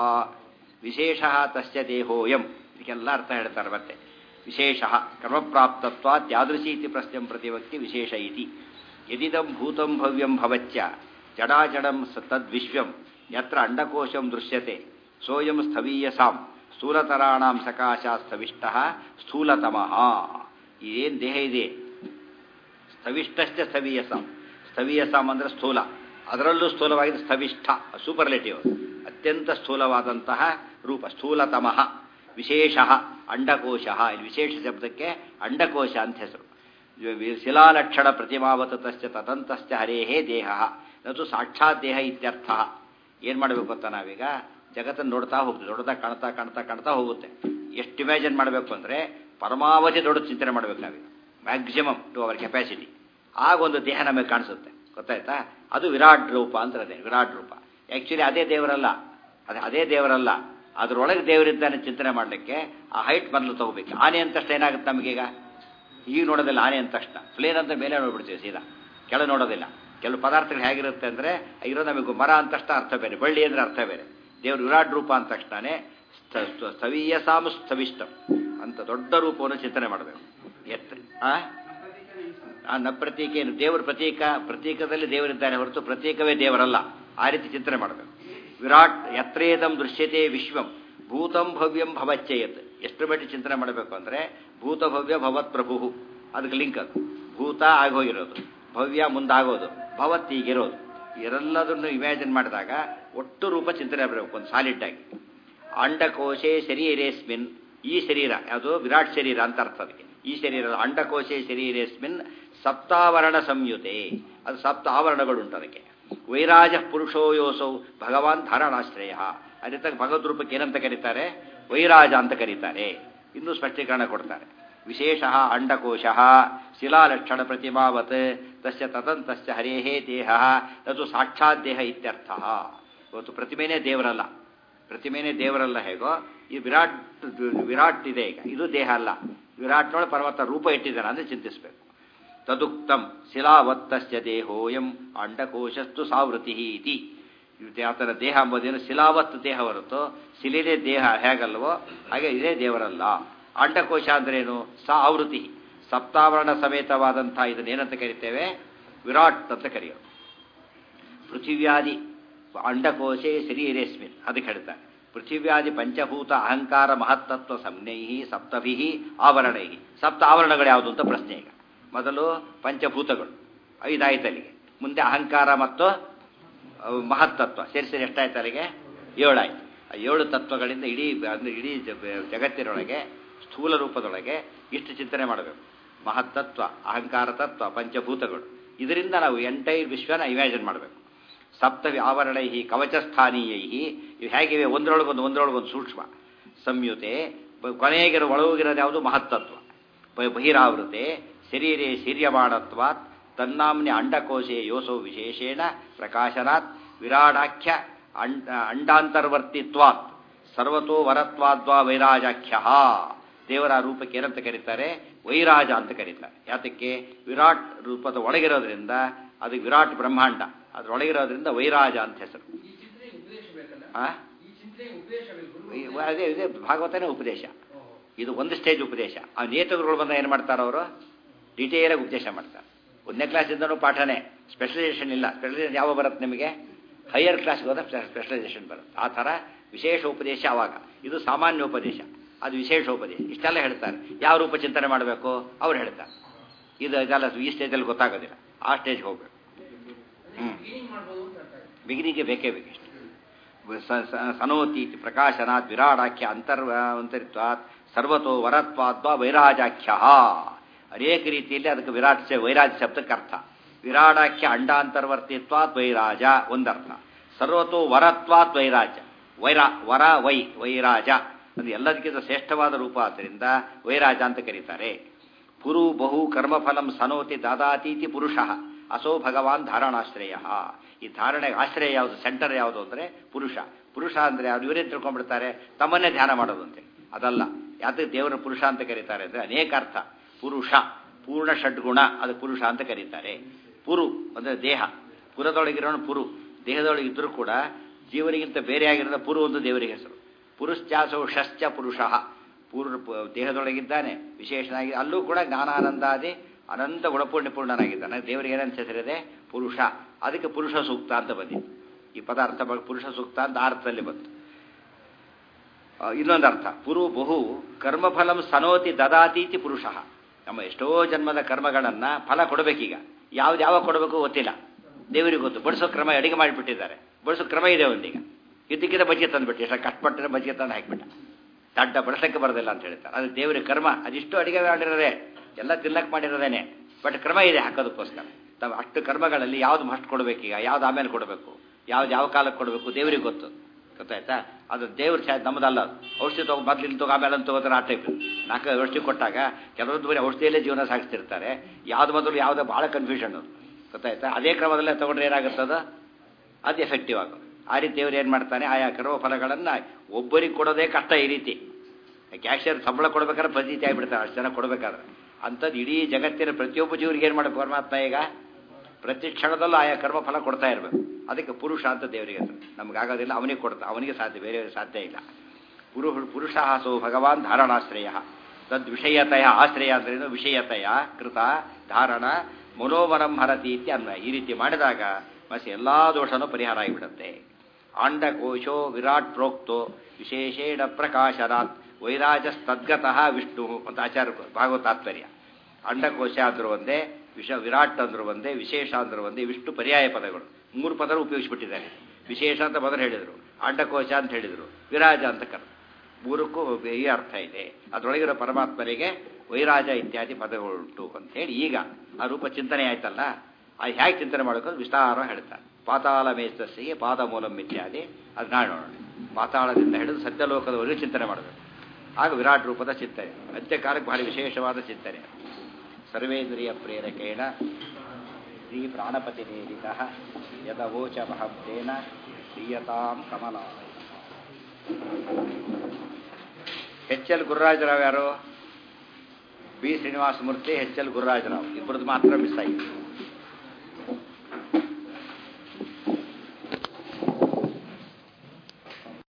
ವಿಶೇಷ ತಸ್ಯ ದೇಹೋಯಂ, ಇದಕ್ಕೆಲ್ಲ ಅರ್ಥ ಹೇಳ್ತಾರೆ. ಮತ್ತೆ ವಿಶೇಷ ಕರ್ಮಪ್ರಾಪ್ತತ್ವಾತ್ ಯಾದೃಶೀತಿ ಪ್ರಶ್ನಂ ಪ್ರತಿವಕ್ತಿ ವಿಶೇಷ ಇತಿ. ಯದಿದಂ ಭೂತಂ ಭವ್ಯಂ ಭವಚ್ಚ ಜಡಾಜಡಂ ತದ್ವಿಶ್ವಂ ಯತ್ರ ಅಂಡಕೋಶಂ ದೃಶ್ಯತೆ ಸೋಯಂ ಸ್ಥವೀಯಸಾಂ ಸ್ಥೂಲತರಾಣಾಂ ಸಕಾಶಾತ್ ಸ್ಥವಿಷ್ಟಃ ಸ್ಥೂಲತಮಃ. ಏನು ದೇಹ ಇದೆ? ಸ್ಥವಿಷ್ಟಶ್ಚ ಸ್ಥವೀಯಸಾಂ. ಸ್ಥವೀಯಸಾಂ ಅಂದರೆ ಸ್ಥೂಲ, ಅದರಲ್ಲೂ ಸ್ಥೂಲವಾಗಿದೆ ಸ್ಥವಿಷ್ಠ, ಸೂಪರ್ಲೇಟಿವ್, ಅತ್ಯಂತ ಸ್ಥೂಲವಾದಂತಹ ರೂಪ ಸ್ಥೂಲತಮಃ. ವಿಶೇಷ ಅಂಡಕೋಶ, ಇಲ್ಲಿ ವಿಶೇಷ ಶಬ್ದಕ್ಕೆ ಅಂಡಕೋಶ ಅಂತ ಹೆಸರು. ಶಿಲಾಲಕ್ಷಣ ಪ್ರತಿಮಾವತ ತಶ್ಚ ತದಂತಶ್ಚ ಹರೇಹೇ ದೇಹ ನತು ಸಾಕ್ಷಾತ್ ದೇಹ ಇತ್ಯರ್ಥ. ಏನು ಮಾಡಬೇಕು ಅಂತ ನಾವೀಗ ಜಗತ್ತನ್ನು ನೋಡ್ತಾ ಹೋಗ್ತೀವಿ, ದೊಡ್ಡದಾಗಿ ಕಾಣ್ತಾ ಕಾಣ್ತಾ ಕಾಣ್ತಾ ಹೋಗುತ್ತೆ. ಎಷ್ಟು ಇಮ್ಯಾಜಿನ್ ಮಾಡಬೇಕು ಅಂದರೆ ಪರಮಾವಧಿ ದೊಡ್ಡ ಚಿಂತನೆ ಮಾಡಬೇಕು ನಾವೀಗ, ಮ್ಯಾಕ್ಸಿಮಮ್ ಟು ಅವರ್ ಕೆಪಾಸಿಟಿ. ಆಗ ಒಂದು ದೇಹ ನಮಗೆ ಕಾಣಿಸುತ್ತೆ. ಗೊತ್ತಾಯ್ತಾ? ಅದು ವಿರಾಟ್ ರೂಪ ಅಂತ ಅದೇ ವಿರಾಟ್ ರೂಪ. ಆ್ಯಕ್ಚುಲಿ ಅದೇ ದೇವರಲ್ಲ, ಅದೇ ಅದೇ ದೇವರಲ್ಲ, ಅದರೊಳಗೆ ದೇವರಿದ್ದಾನೆ ಚಿಂತನೆ ಮಾಡಲಿಕ್ಕೆ ಆ ಹೈಟ್ ಮೊದಲು ತಗೋಬೇಕು. ಆನೆ ಅಂತ ತಕ್ಷಣ ಏನಾಗುತ್ತೆ ನಮಗೀಗ? ಈಗ ನೋಡೋದಿಲ್ಲ ಆನೆ ಅಂತ ತಕ್ಷಣ, ಪ್ಲೇನ್ ಅಂತ ಮೇಲೆ ನೋಡ್ಬಿಡ್ತೀವಿ ಸೀದಾ, ಕೆಳ ನೋಡೋದಿಲ್ಲ. ಕೆಲವು ಪದಾರ್ಥಗಳು ಹೇಗಿರುತ್ತೆ ಅಂದರೆ ಇರೋ ನಮಗೆ ಮರ ಅಂತ ತಕ್ಷಣ ಅರ್ಥ ಬೇರೆ, ಬಳ್ಳಿ ಅಂದರೆ ಅರ್ಥ ಬೇರೆ. ದೇವರು ವಿರಾಟ್ ರೂಪ ಅಂತ ತಕ್ಷಣನೇ ಸ್ಥವೀಯಸಾಮ ಸ್ಥವಿಷ್ಟಂ ಅಂತ ದೊಡ್ಡ ರೂಪವನ್ನು ಚಿಂತನೆ ಮಾಡಬೇಕು. ಎತ್ತ ಆ ನ ಪ್ರತೀಕ ಏನು? ದೇವರ ಪ್ರತೀಕ, ಪ್ರತೀಕದಲ್ಲಿ ದೇವರಿದ್ದಾನೆ ಹೊರತು ಪ್ರತೀಕವೇ ದೇವರಲ್ಲ. ಆ ರೀತಿ ಚಿಂತನೆ ಮಾಡಬೇಕು. ವಿರಾಟ್ ಯತ್ರೇದಂ ದೃಶ್ಯತೆ ವಿಶ್ವಂ ಭೂತಂ ಭವ್ಯಂ ಭವಚ್ಚಯತ್. ಎಷ್ಟು ಮಟ್ಟಿಗೆ ಚಿಂತನೆ ಮಾಡಬೇಕು ಅಂದರೆ ಭೂತ ಭವ್ಯ ಭವತ್ ಪ್ರಭು, ಅದಕ್ಕೆ ಲಿಂಕ್. ಅದು ಭೂತ ಆಗೋಗಿರೋದು, ಭವ್ಯ ಮುಂದಾಗೋದು, ಭವತ್ ಈಗಿರೋದು, ಇವೆಲ್ಲದನ್ನು ಇಮ್ಯಾಜಿನ್ ಮಾಡಿದಾಗ ಒಟ್ಟು ರೂಪ ಚಿಂತನೆ ಬರಬೇಕು ಒಂದು ಸಾಲಿಡ್ ಆಗಿ. ಅಂಡಕೋಶೆ ಶರೀರೇಸ್ಮಿನ್, ಈ ಶರೀರ ಯಾವುದು? ವಿರಾಟ್ ಶರೀರ ಅಂತ ಅರ್ಥ ಅದಕ್ಕೆ. ಈ ಶರೀರ ಅಂಡಕೋಶೆ ಶರೀರೇಸ್ಮಿನ್ ಸಪ್ತಾವರಣ ಸಂಯುತೆ, ಅದು ಸಪ್ತ ಆವರಣಗಳುಂಟು ಅದಕ್ಕೆ. ವೈರಾಜ ಪುರುಷೋ ಯೋಸೌ ಭಗವಾನ್ ಧಾರಣಾಶ್ರಯ. ಅದೇ ತಕ್ಕ ಭಗವದ್ ರೂಪಕ್ಕೆ ಏನಂತ ಕರೀತಾರೆ? ವೈರಾಜ ಅಂತ ಕರೀತಾರೆ. ಇನ್ನೂ ಸ್ಪಷ್ಟೀಕರಣ ಕೊಡ್ತಾರೆ. ವಿಶೇಷ ಅಂಡಕೋಶ ಶಿಲಾಲಕ್ಷಣ ಪ್ರತಿಮಾವತ್ ತಸ್ಯ ತದಂತಸ್ಯ ಹರೇಹೇ ದೇಹ ಅದು ಸಾಕ್ಷಾತ್ ದೇಹ ಇತ್ಯರ್ಥ. ಇವತ್ತು ಪ್ರತಿಮೆನೇ ದೇವರಲ್ಲ, ಪ್ರತಿಮೆನೇ ದೇವರಲ್ಲ ಹೇಗೋ ಈ ವಿರಾಟ್ ವಿರಾಟ್ ಇದೆ ಈಗ, ಇದು ದೇಹ ಅಲ್ಲ. ವಿರಾಟ್ನೊಳಗೆ ಪರಮಾತ್ಮ ರೂಪ ಇಟ್ಟಿದ್ದಾನೆ ಅಂದರೆ ಚಿಂತಿಸಬೇಕು. ತದುಕ್ತಂ ಶಿಲಾವತ್ತಸ್ಯ ದೇಹೋಯಂ ಅಂಡಕೋಶಸ್ತು ಸಾವೃತಿ ಇತಿ. ಆತನ ದೇಹ ಎಂಬುದೇನು ಶಿಲಾವತ್ ದೇಹ ಹೊರತು ಶಿಲೆದೇ ದೇಹ ಹೇಗಲ್ವೋ ಹಾಗೆ ಇದೇ ದೇವರಲ್ಲ. ಅಂಡಕೋಶ ಅಂದ್ರೇನು? ಸಾ ಆವೃತಿ, ಸಪ್ತಾವರಣ ಸಮೇತವಾದಂಥ ಇದನ್ನೇನಂತ ಕರಿತೇವೆ? ವಿರಾಟ್ ಅಂತ ಕರೆಯೋದು. ಪೃಥಿವ್ಯಾದಿ ಅಂಡಕೋಶೆ ಶರೀರೇಸ್ಮಿನ್ ಅದಕ್ಕೆ ಹೇಳ್ತಾರೆ. ಪೃಥಿವ್ಯಾದಿ ಪಂಚಭೂತ ಅಹಂಕಾರ ಮಹತ್ತತ್ವ ಸಂಜ್ಞೈ ಸಪ್ತಭಿ ಆವರಣೈ. ಸಪ್ತ ಆವರಣಗಳು ಯಾವುದು ಅಂತ ಪ್ರಶ್ನೆ. ಈಗ ಮೊದಲು ಪಂಚಭೂತಗಳು ಐದಾಯ್ತು ಅಲ್ಲಿಗೆ, ಮುಂದೆ ಅಹಂಕಾರ ಮತ್ತು ಮಹತ್ತತ್ವ ಸೇರಿ ಸೇರಿ ಎಷ್ಟಾಯ್ತು ಅಲ್ಲಿಗೆ? ಏಳಾಯ್ತು. ಆ ಏಳು ತತ್ವಗಳಿಂದ ಇಡೀ ಅಂದರೆ ಇಡೀ ಜಗತ್ತಿನೊಳಗೆ ಸ್ಥೂಲ ರೂಪದೊಳಗೆ ಇಷ್ಟು ಚಿಂತನೆ ಮಾಡಬೇಕು. ಮಹತ್ತತ್ವ, ಅಹಂಕಾರ ತತ್ವ, ಪಂಚಭೂತಗಳು, ಇದರಿಂದ ನಾವು ಎಂಟೈರ್ ವಿಶ್ವನ ಇಮ್ಯಾಜಿನ್ ಮಾಡಬೇಕು. ಸಪ್ತ ಆವರಣೈ ಕವಚಸ್ಥಾನೀಯೈ ಇವು ಹೇಗಿವೆ? ಒಂದರೊಳಗೊಂದು ಒಂದರೊಳಗೊಂದು ಸೂಕ್ಷ್ಮ ಸಂಯುತೆ. ಕೊನೆಗಿರೋ ಒಳಗೋಗಿರೋದು ಯಾವುದು? ಮಹತ್ತತ್ವ. ಬಹಿರಾವೃತೆ ಶರೀರೇ ಶೀರ್ಯಮಾಣತ್ವಾತ್ ತನ್ನಾಮ್ನಿ ಅಂಡಕೋಶೆ ಯೋಸೋ ವಿಶೇಷೇಣ ಪ್ರಕಾಶನಾತ್ ವಿರಾಡಾಖ್ಯ ಅಂಡ ಅಂಡಾಂತರ್ವರ್ತಿತ್ವಾತ್ ಸರ್ವತೋ ವರತ್ವಾದ್ವಾ ವೈರಾಜಾಖ್ಯ. ದೇವರ ರೂಪಕ್ಕೆ ಏನಂತ ಕರೀತಾರೆ? ವೈರಾಜ ಅಂತ ಕರೀತಾರೆ. ಯಾತಕ್ಕೆ? ವಿರಾಟ್ ರೂಪದ ಒಳಗಿರೋದ್ರಿಂದ ಅದು ವಿರಾಟ್ ಬ್ರಹ್ಮಾಂಡ, ಅದರೊಳಗಿರೋದ್ರಿಂದ ವೈರಾಜ ಅಂತ ಹೆಸರು. ಅದೇ ಇದೇ ಭಾಗವತನೇ ಉಪದೇಶ. ಇದು ಒಂದು ಸ್ಟೇಜ್ ಉಪದೇಶ. ಆ ನೇತೃಗಳು ಬಂದ ಏನು ಮಾಡ್ತಾರೆ ಅವರು? ಡೀಟೇಲಾಗಿ ಉಪದೇಶ ಮಾಡ್ತಾರೆ. ಒಂದನೇ ಕ್ಲಾಸಿಂದನೂ ಪಾಠನೇ, ಸ್ಪೆಷಲೈಸೇಷನ್ ಇಲ್ಲ. ಸ್ಪೆಷಲೈಸೇಷನ್ ಯಾವ ಬರುತ್ತೆ ನಿಮಗೆ? ಹೈಯರ್ ಕ್ಲಾಸ್ಗೆ ಹೋದ ಸ್ಪೆಷಲೈಸೇಷನ್ ಬರುತ್ತೆ. ಆ ಥರ ವಿಶೇಷ ಉಪದೇಶ ಆವಾಗ. ಇದು ಸಾಮಾನ್ಯ ಉಪದೇಶ, ಅದು ವಿಶೇಷ ಉಪದೇಶ. ಇಷ್ಟೆಲ್ಲ ಹೇಳ್ತಾರೆ. ಯಾವ ರೂಪ ಚಿಂತನೆ ಮಾಡಬೇಕು ಅವ್ರು ಹೇಳ್ತಾರೆ. ಇದು ಇದೆಲ್ಲ ಈ ಸ್ಟೇಜಲ್ಲಿ ಗೊತ್ತಾಗೋದಿಲ್ಲ, ಆ ಸ್ಟೇಜ್ಗೆ ಹೋಗ್ಬೇಕು. ಹ್ಞೂ ಬಿಗಿನಿಗೆ ಬೇಕೇ ಬೇಕಿಷ್ಟು. ಸನೋತಿ ಪ್ರಕಾಶನಾತ್ ವಿರಾಡಾಖ್ಯ ಅಂತರ್ವಂತರಿತ್ವಾತ್ ಸರ್ವತೋ ವರತ್ವಾದ್ವಾ ವೈರಾಜಾಖ್ಯ. ಅನೇಕ ರೀತಿಯಲ್ಲಿ ಅದಕ್ಕೆ ವಿರಾಟ್ ವೈರಾಜ ಶಬ್ದಕ್ಕೆ ಅರ್ಥ. ವಿರಾಡಾಖ್ಯ ಅಂಡಾಂತರ್ವರ್ತಿತ್ವಾತ್ ವೈರಾಜ ಒಂದರ್ಥ. ಸರ್ವತೋ ವರತ್ವಾತ್ ವೈರಾಜ, ವೈರ ವರ ವೈ ವೈರಾಜ ಅದು ಎಲ್ಲದಕ್ಕಿಂತ ಶ್ರೇಷ್ಠವಾದ ರೂಪ. ಆದ್ದರಿಂದ ವೈರಾಜ ಅಂತ ಕರೀತಾರೆ. ಪುರು ಬಹು ಕರ್ಮಫಲಂ ಸನೋತಿ ದಾದಾತೀತಿ ಪುರುಷ ಅಸೋ ಭಗವಾನ್ ಧಾರಣಾಶ್ರಯ. ಈ ಧಾರಣೆಗೆ ಆಶ್ರಯ ಯಾವುದು, ಸೆಂಟರ್ ಯಾವುದು ಅಂದರೆ ಪುರುಷ. ಪುರುಷ ಅಂದರೆ ಅವ್ರು ಇವರೇ ತಿಳ್ಕೊಂಡ್ಬಿಡ್ತಾರೆ ತಮ್ಮನ್ನೇ ಧ್ಯಾನ ಮಾಡೋದಂತೆ. ಅದಲ್ಲ. ಯಾತಕ್ಕೆ ದೇವರ ಪುರುಷ ಅಂತ ಕರೀತಾರೆ ಅಂದರೆ ಅನೇಕ ಅರ್ಥ. ಪುರುಷ ಪೂರ್ಣ ಷಡ್ಗುಣ, ಅದು ಪುರುಷ ಅಂತ ಕರೀತಾರೆ. ಪುರು ಅಂದರೆ ದೇಹ, ಪುರದೊಳಗಿರೋನು ಪುರು. ದೇಹದೊಳಗೆ ಇದ್ರೂ ಕೂಡ ಜೀವನಿಗಿಂತ ಬೇರೆಯಾಗಿರೋದ ಪುರು ಒಂದು ದೇವರಿಗೆ ಹೆಸರು. ಪುರುಶ್ಚಾಸೋ ಷಶ್ಚ ಪುರುಷ. ಪೂರ್ಣ ದೇಹದೊಳಗಿದ್ದಾನೆ, ವಿಶೇಷನಾಗಿ ಅಲ್ಲೂ ಕೂಡ ಜ್ಞಾನಾನಂದಾದಿ ಅನಂತ ಗುಣಪೂರ್ಣಿಪೂರ್ಣನಾಗಿದ್ದಾನೆ. ದೇವರಿಗೆ ಏನಂತ ಹೆಸರಿದೆ? ಪುರುಷ. ಅದಕ್ಕೆ ಪುರುಷ ಸೂಕ್ತ ಅಂತ ಬಂದಿದೆ. ಈ ಪದ ಅರ್ಥ ಪುರುಷ ಸೂಕ್ತ ಅಂತ ಆ ಅರ್ಥದಲ್ಲಿ ಬಂತು. ಇನ್ನೊಂದು ಅರ್ಥ ಪುರು ಬಹು ಕರ್ಮಫಲಂ ಸನೋತಿ ದದಾತೀತಿ ಪುರುಷ. ನಮ್ಮ ಎಷ್ಟೋ ಜನ್ಮದ ಕರ್ಮಗಳನ್ನು ಫಲ ಕೊಡಬೇಕೀಗ. ಯಾವ್ದು ಯಾವಾಗ ಕೊಡಬೇಕು ಗೊತ್ತಿಲ್ಲ, ದೇವರಿಗೆ ಗೊತ್ತು. ಬಡಿಸೋ ಕ್ರಮ ಅಡಿಗೆ ಮಾಡಿಬಿಟ್ಟಿದ್ದಾರೆ, ಬಡಿಸೋ ಕ್ರಮ ಇದೆ ಒಂದೀಗ. ಇದಕ್ಕಿಂತ ಬಜ್ಜೆ ತಂದುಬಿಟ್ಟು ಎಷ್ಟು ಕಷ್ಟಪಟ್ಟರೆ ಬಜ್ಜೆ ತಂದು ಹಾಕಿಬಿಟ್ಟ, ದಡ್ಡ ಬಡಿಸಕ್ಕೆ ಬರೋದಿಲ್ಲ ಅಂತ ಹೇಳ್ತಾರೆ. ಅದು ದೇವರಿಗೆ ಕರ್ಮ. ಅದಿಷ್ಟು ಅಡಿಗೆ ಮಾಡಿರೋದೇ, ಎಲ್ಲ ತಿನ್ನಕ್ಕೆ ಮಾಡಿರೋದೇನೆ, ಬಟ್ ಕ್ರಮ ಇದೆ ಹಾಕೋದಕ್ಕೋಸ್ಕರ. ತಾವು ಅಷ್ಟು ಕರ್ಮಗಳಲ್ಲಿ ಯಾವ್ದು ಮಸ್ಟ್ ಕೊಡಬೇಕೀಗ, ಯಾವ್ದು ಆಮೇಲೆ ಕೊಡಬೇಕು, ಯಾವ್ದು ಯಾವ ಕಾಲಕ್ಕೆ ಕೊಡಬೇಕು ದೇವರಿಗೆ ಗೊತ್ತು. ಗೊತ್ತಾಯ್ತಾ? ಅದು ದೇವ್ರ ಛಾಯ್ ನಮ್ಮದಲ್ಲ. ಔಷಧಿ ತಗೋ ಮೊದಲು ಇಲ್ಲಿ ತಗೋ ಆಮೇಲೆ ಅಂತ ತಗೋತಾರೆ. ಆ ಟೈಪ್ ನಾಲ್ಕು ಔಷಧಿ ಕೊಟ್ಟಾಗ ಕೆಲವೊಂದು ಬರೀ ಔಷಧಿಯಲ್ಲೇ ಜೀವನ ಸಾಗಿಸ್ತಿರ್ತಾರೆ. ಯಾವ್ದು ಮೊದಲು ಯಾವುದೋ ಭಾಳ ಕನ್ಫ್ಯೂಷನ್. ಗೊತ್ತಾಯ್ತಾ? ಅದೇ ಕ್ರಮದಲ್ಲೇ ತಗೊಂಡ್ರೆ ಏನಾಗುತ್ತದ, ಅದು ಎಫೆಕ್ಟಿವ್ ಆಗೋದು. ಆ ರೀತಿ ದೇವ್ರು ಏನು ಮಾಡ್ತಾನೆ, ಆಯಾ ಕರ್ಮ ಫಲಗಳನ್ನು ಒಬ್ಬರಿಗೆ ಕೊಡೋದೇ ಕಷ್ಟ. ಈ ರೀತಿ ಕ್ಯಾಶಿಯರ್ ಸಂಬಳ ಕೊಡ್ಬೇಕಾದ್ರೆ ಪದ್ಧತಿ ಆಗಿಬಿಡ್ತಾರೆ ಅಷ್ಟು ಜನ ಕೊಡಬೇಕಾದ್ರೆ. ಅಂಥದ್ದು ಇಡೀ ಜಗತ್ತಿನ ಪ್ರತಿಯೊಬ್ಬ ಜೀವರಿಗೆ ಏನು ಮಾಡಬೇಕು ಪರಮಾತ್ಮ? ಈಗ ಪ್ರತಿ ಕ್ಷಣದಲ್ಲೂ ಆಯಾ ಕರ್ಮ ಫಲ ಕೊಡ್ತಾ ಇರಬೇಕು. ಅದಕ್ಕೆ ಪುರುಷ ಅಂತ ದೇವರಿಗೆ ಹೆಸರು. ನಮಗಾಗೋದಿಲ್ಲ, ಅವನಿಗೆ ಕೊಡ್ತಾ, ಅವನಿಗೆ ಸಾಧ್ಯ, ಬೇರೆಯವ್ರಿಗೆ ಸಾಧ್ಯ ಇಲ್ಲ. ಪುರು ಪುರುಷ ಸೋ ಭಗವಾನ್ ಧಾರಣಾಶ್ರಯ. ತದ್ ವಿಷಯತೆಯ ಆಶ್ರಯ ಅಂದ್ರೇನು? ವಿಷಯತೆಯ ಕೃತ ಧಾರಣ ಮನೋಮನಂ ಹರತಿ ಇತ್ಯನ್ವಯ. ಈ ರೀತಿ ಮಾಡಿದಾಗ ಮಸಿ ಎಲ್ಲ ದೋಷನೂ ಪರಿಹಾರ ಆಗಿಬಿಡುತ್ತೆ. ಆಂಡಕೋಶೋ ವಿರಾಟ್ ಪ್ರೋಕ್ತೋ ವಿಶೇಷೇಣ ಪ್ರಕಾಶನಾತ್ ವೈರಾಜಸ್ತದ್ಗತಃ ವಿಷ್ಣು ಅಂತ ಆಚಾರ್ಯ ಭಾಗವತ ತಾತ್ಪರ್ಯ. ಅಂಡಕೋಶ ಅಂದ್ರೂ ಒಂದೇ, ವಿಷ ವಿರಾಟ್ ಅಂದ್ರೂ ಒಂದೇ, ವಿಶೇಷ ಅಂದ್ರೂ ಒಂದೇ. ವಿಷ್ಣು ಪರ್ಯಾಯ ಪದಗಳು, ಮೂರು ಪದರು ಉಪಯೋಗಿಸ್ಬಿಟ್ಟಿದ್ದಾರೆ. ವಿಶೇಷ ಅಂತ ಮೊದಲು ಹೇಳಿದರು, ಅಂಡಕೋಶ ಅಂತ ಹೇಳಿದರು, ವಿರಾಜ ಅಂತ ಕರೆದು. ಮೂರಕ್ಕೂ ಈ ಅರ್ಥ ಇದೆ. ಅದರೊಳಗಿರೋ ಪರಮಾತ್ಮನಿಗೆ ವೈರಾಜ ಇತ್ಯಾದಿ ಪದಗಳುಂಟು ಅಂತ ಹೇಳಿ ಈಗ ಆ ರೂಪ ಚಿಂತನೆ ಆಯ್ತಲ್ಲ, ಅದು ಹೇಗೆ ಚಿಂತನೆ ಮಾಡಬೇಕು ವಿಸ್ತಾರ ಹೇಳ್ತಾರೆ. ಪಾತಾಳ ಮೇಸ್ತಸ್ಸಿಗೆ ಪಾದ ಮೂಲಂ ಇತ್ಯಾದಿ ಅದು ನಾಳೆ ನೋಡೋಣ. ಪಾತಾಳದಿಂದ ಹಿಡಿದು ಸತ್ಯಲೋಕದವರೆಗೂ ಚಿಂತನೆ ಮಾಡಬೇಕು. ಆಗ ವಿರಾಟ್ ರೂಪದ ಚಿಂತನೆ ಅಂತ್ಯಕಾಲಕ್ಕೆ ಬಹಳ ವಿಶೇಷವಾದ ಚಿಂತನೆ. ಸರ್ವೇಂದ್ರಿಯ ಪ್ರೇರಕೇಣ ಶ್ರೀ ಪ್ರಾಣಪತಿ ನೇರಿತ ಯದವೋಚ ಮಹಂತೇನ ಪ್ರಿಯತಾಂ ಕಮಲಾಲಯ. ಎಚ್ ಎಲ್ ಗುರುರಾಜರಾವ್ ಯಾರು? B Srinivasa Murthy, H L Gururajarao ಇಬ್ಬರದ್ದು ಮಾತ್ರ ಮಿಸ್ ಆಗಿದೆ.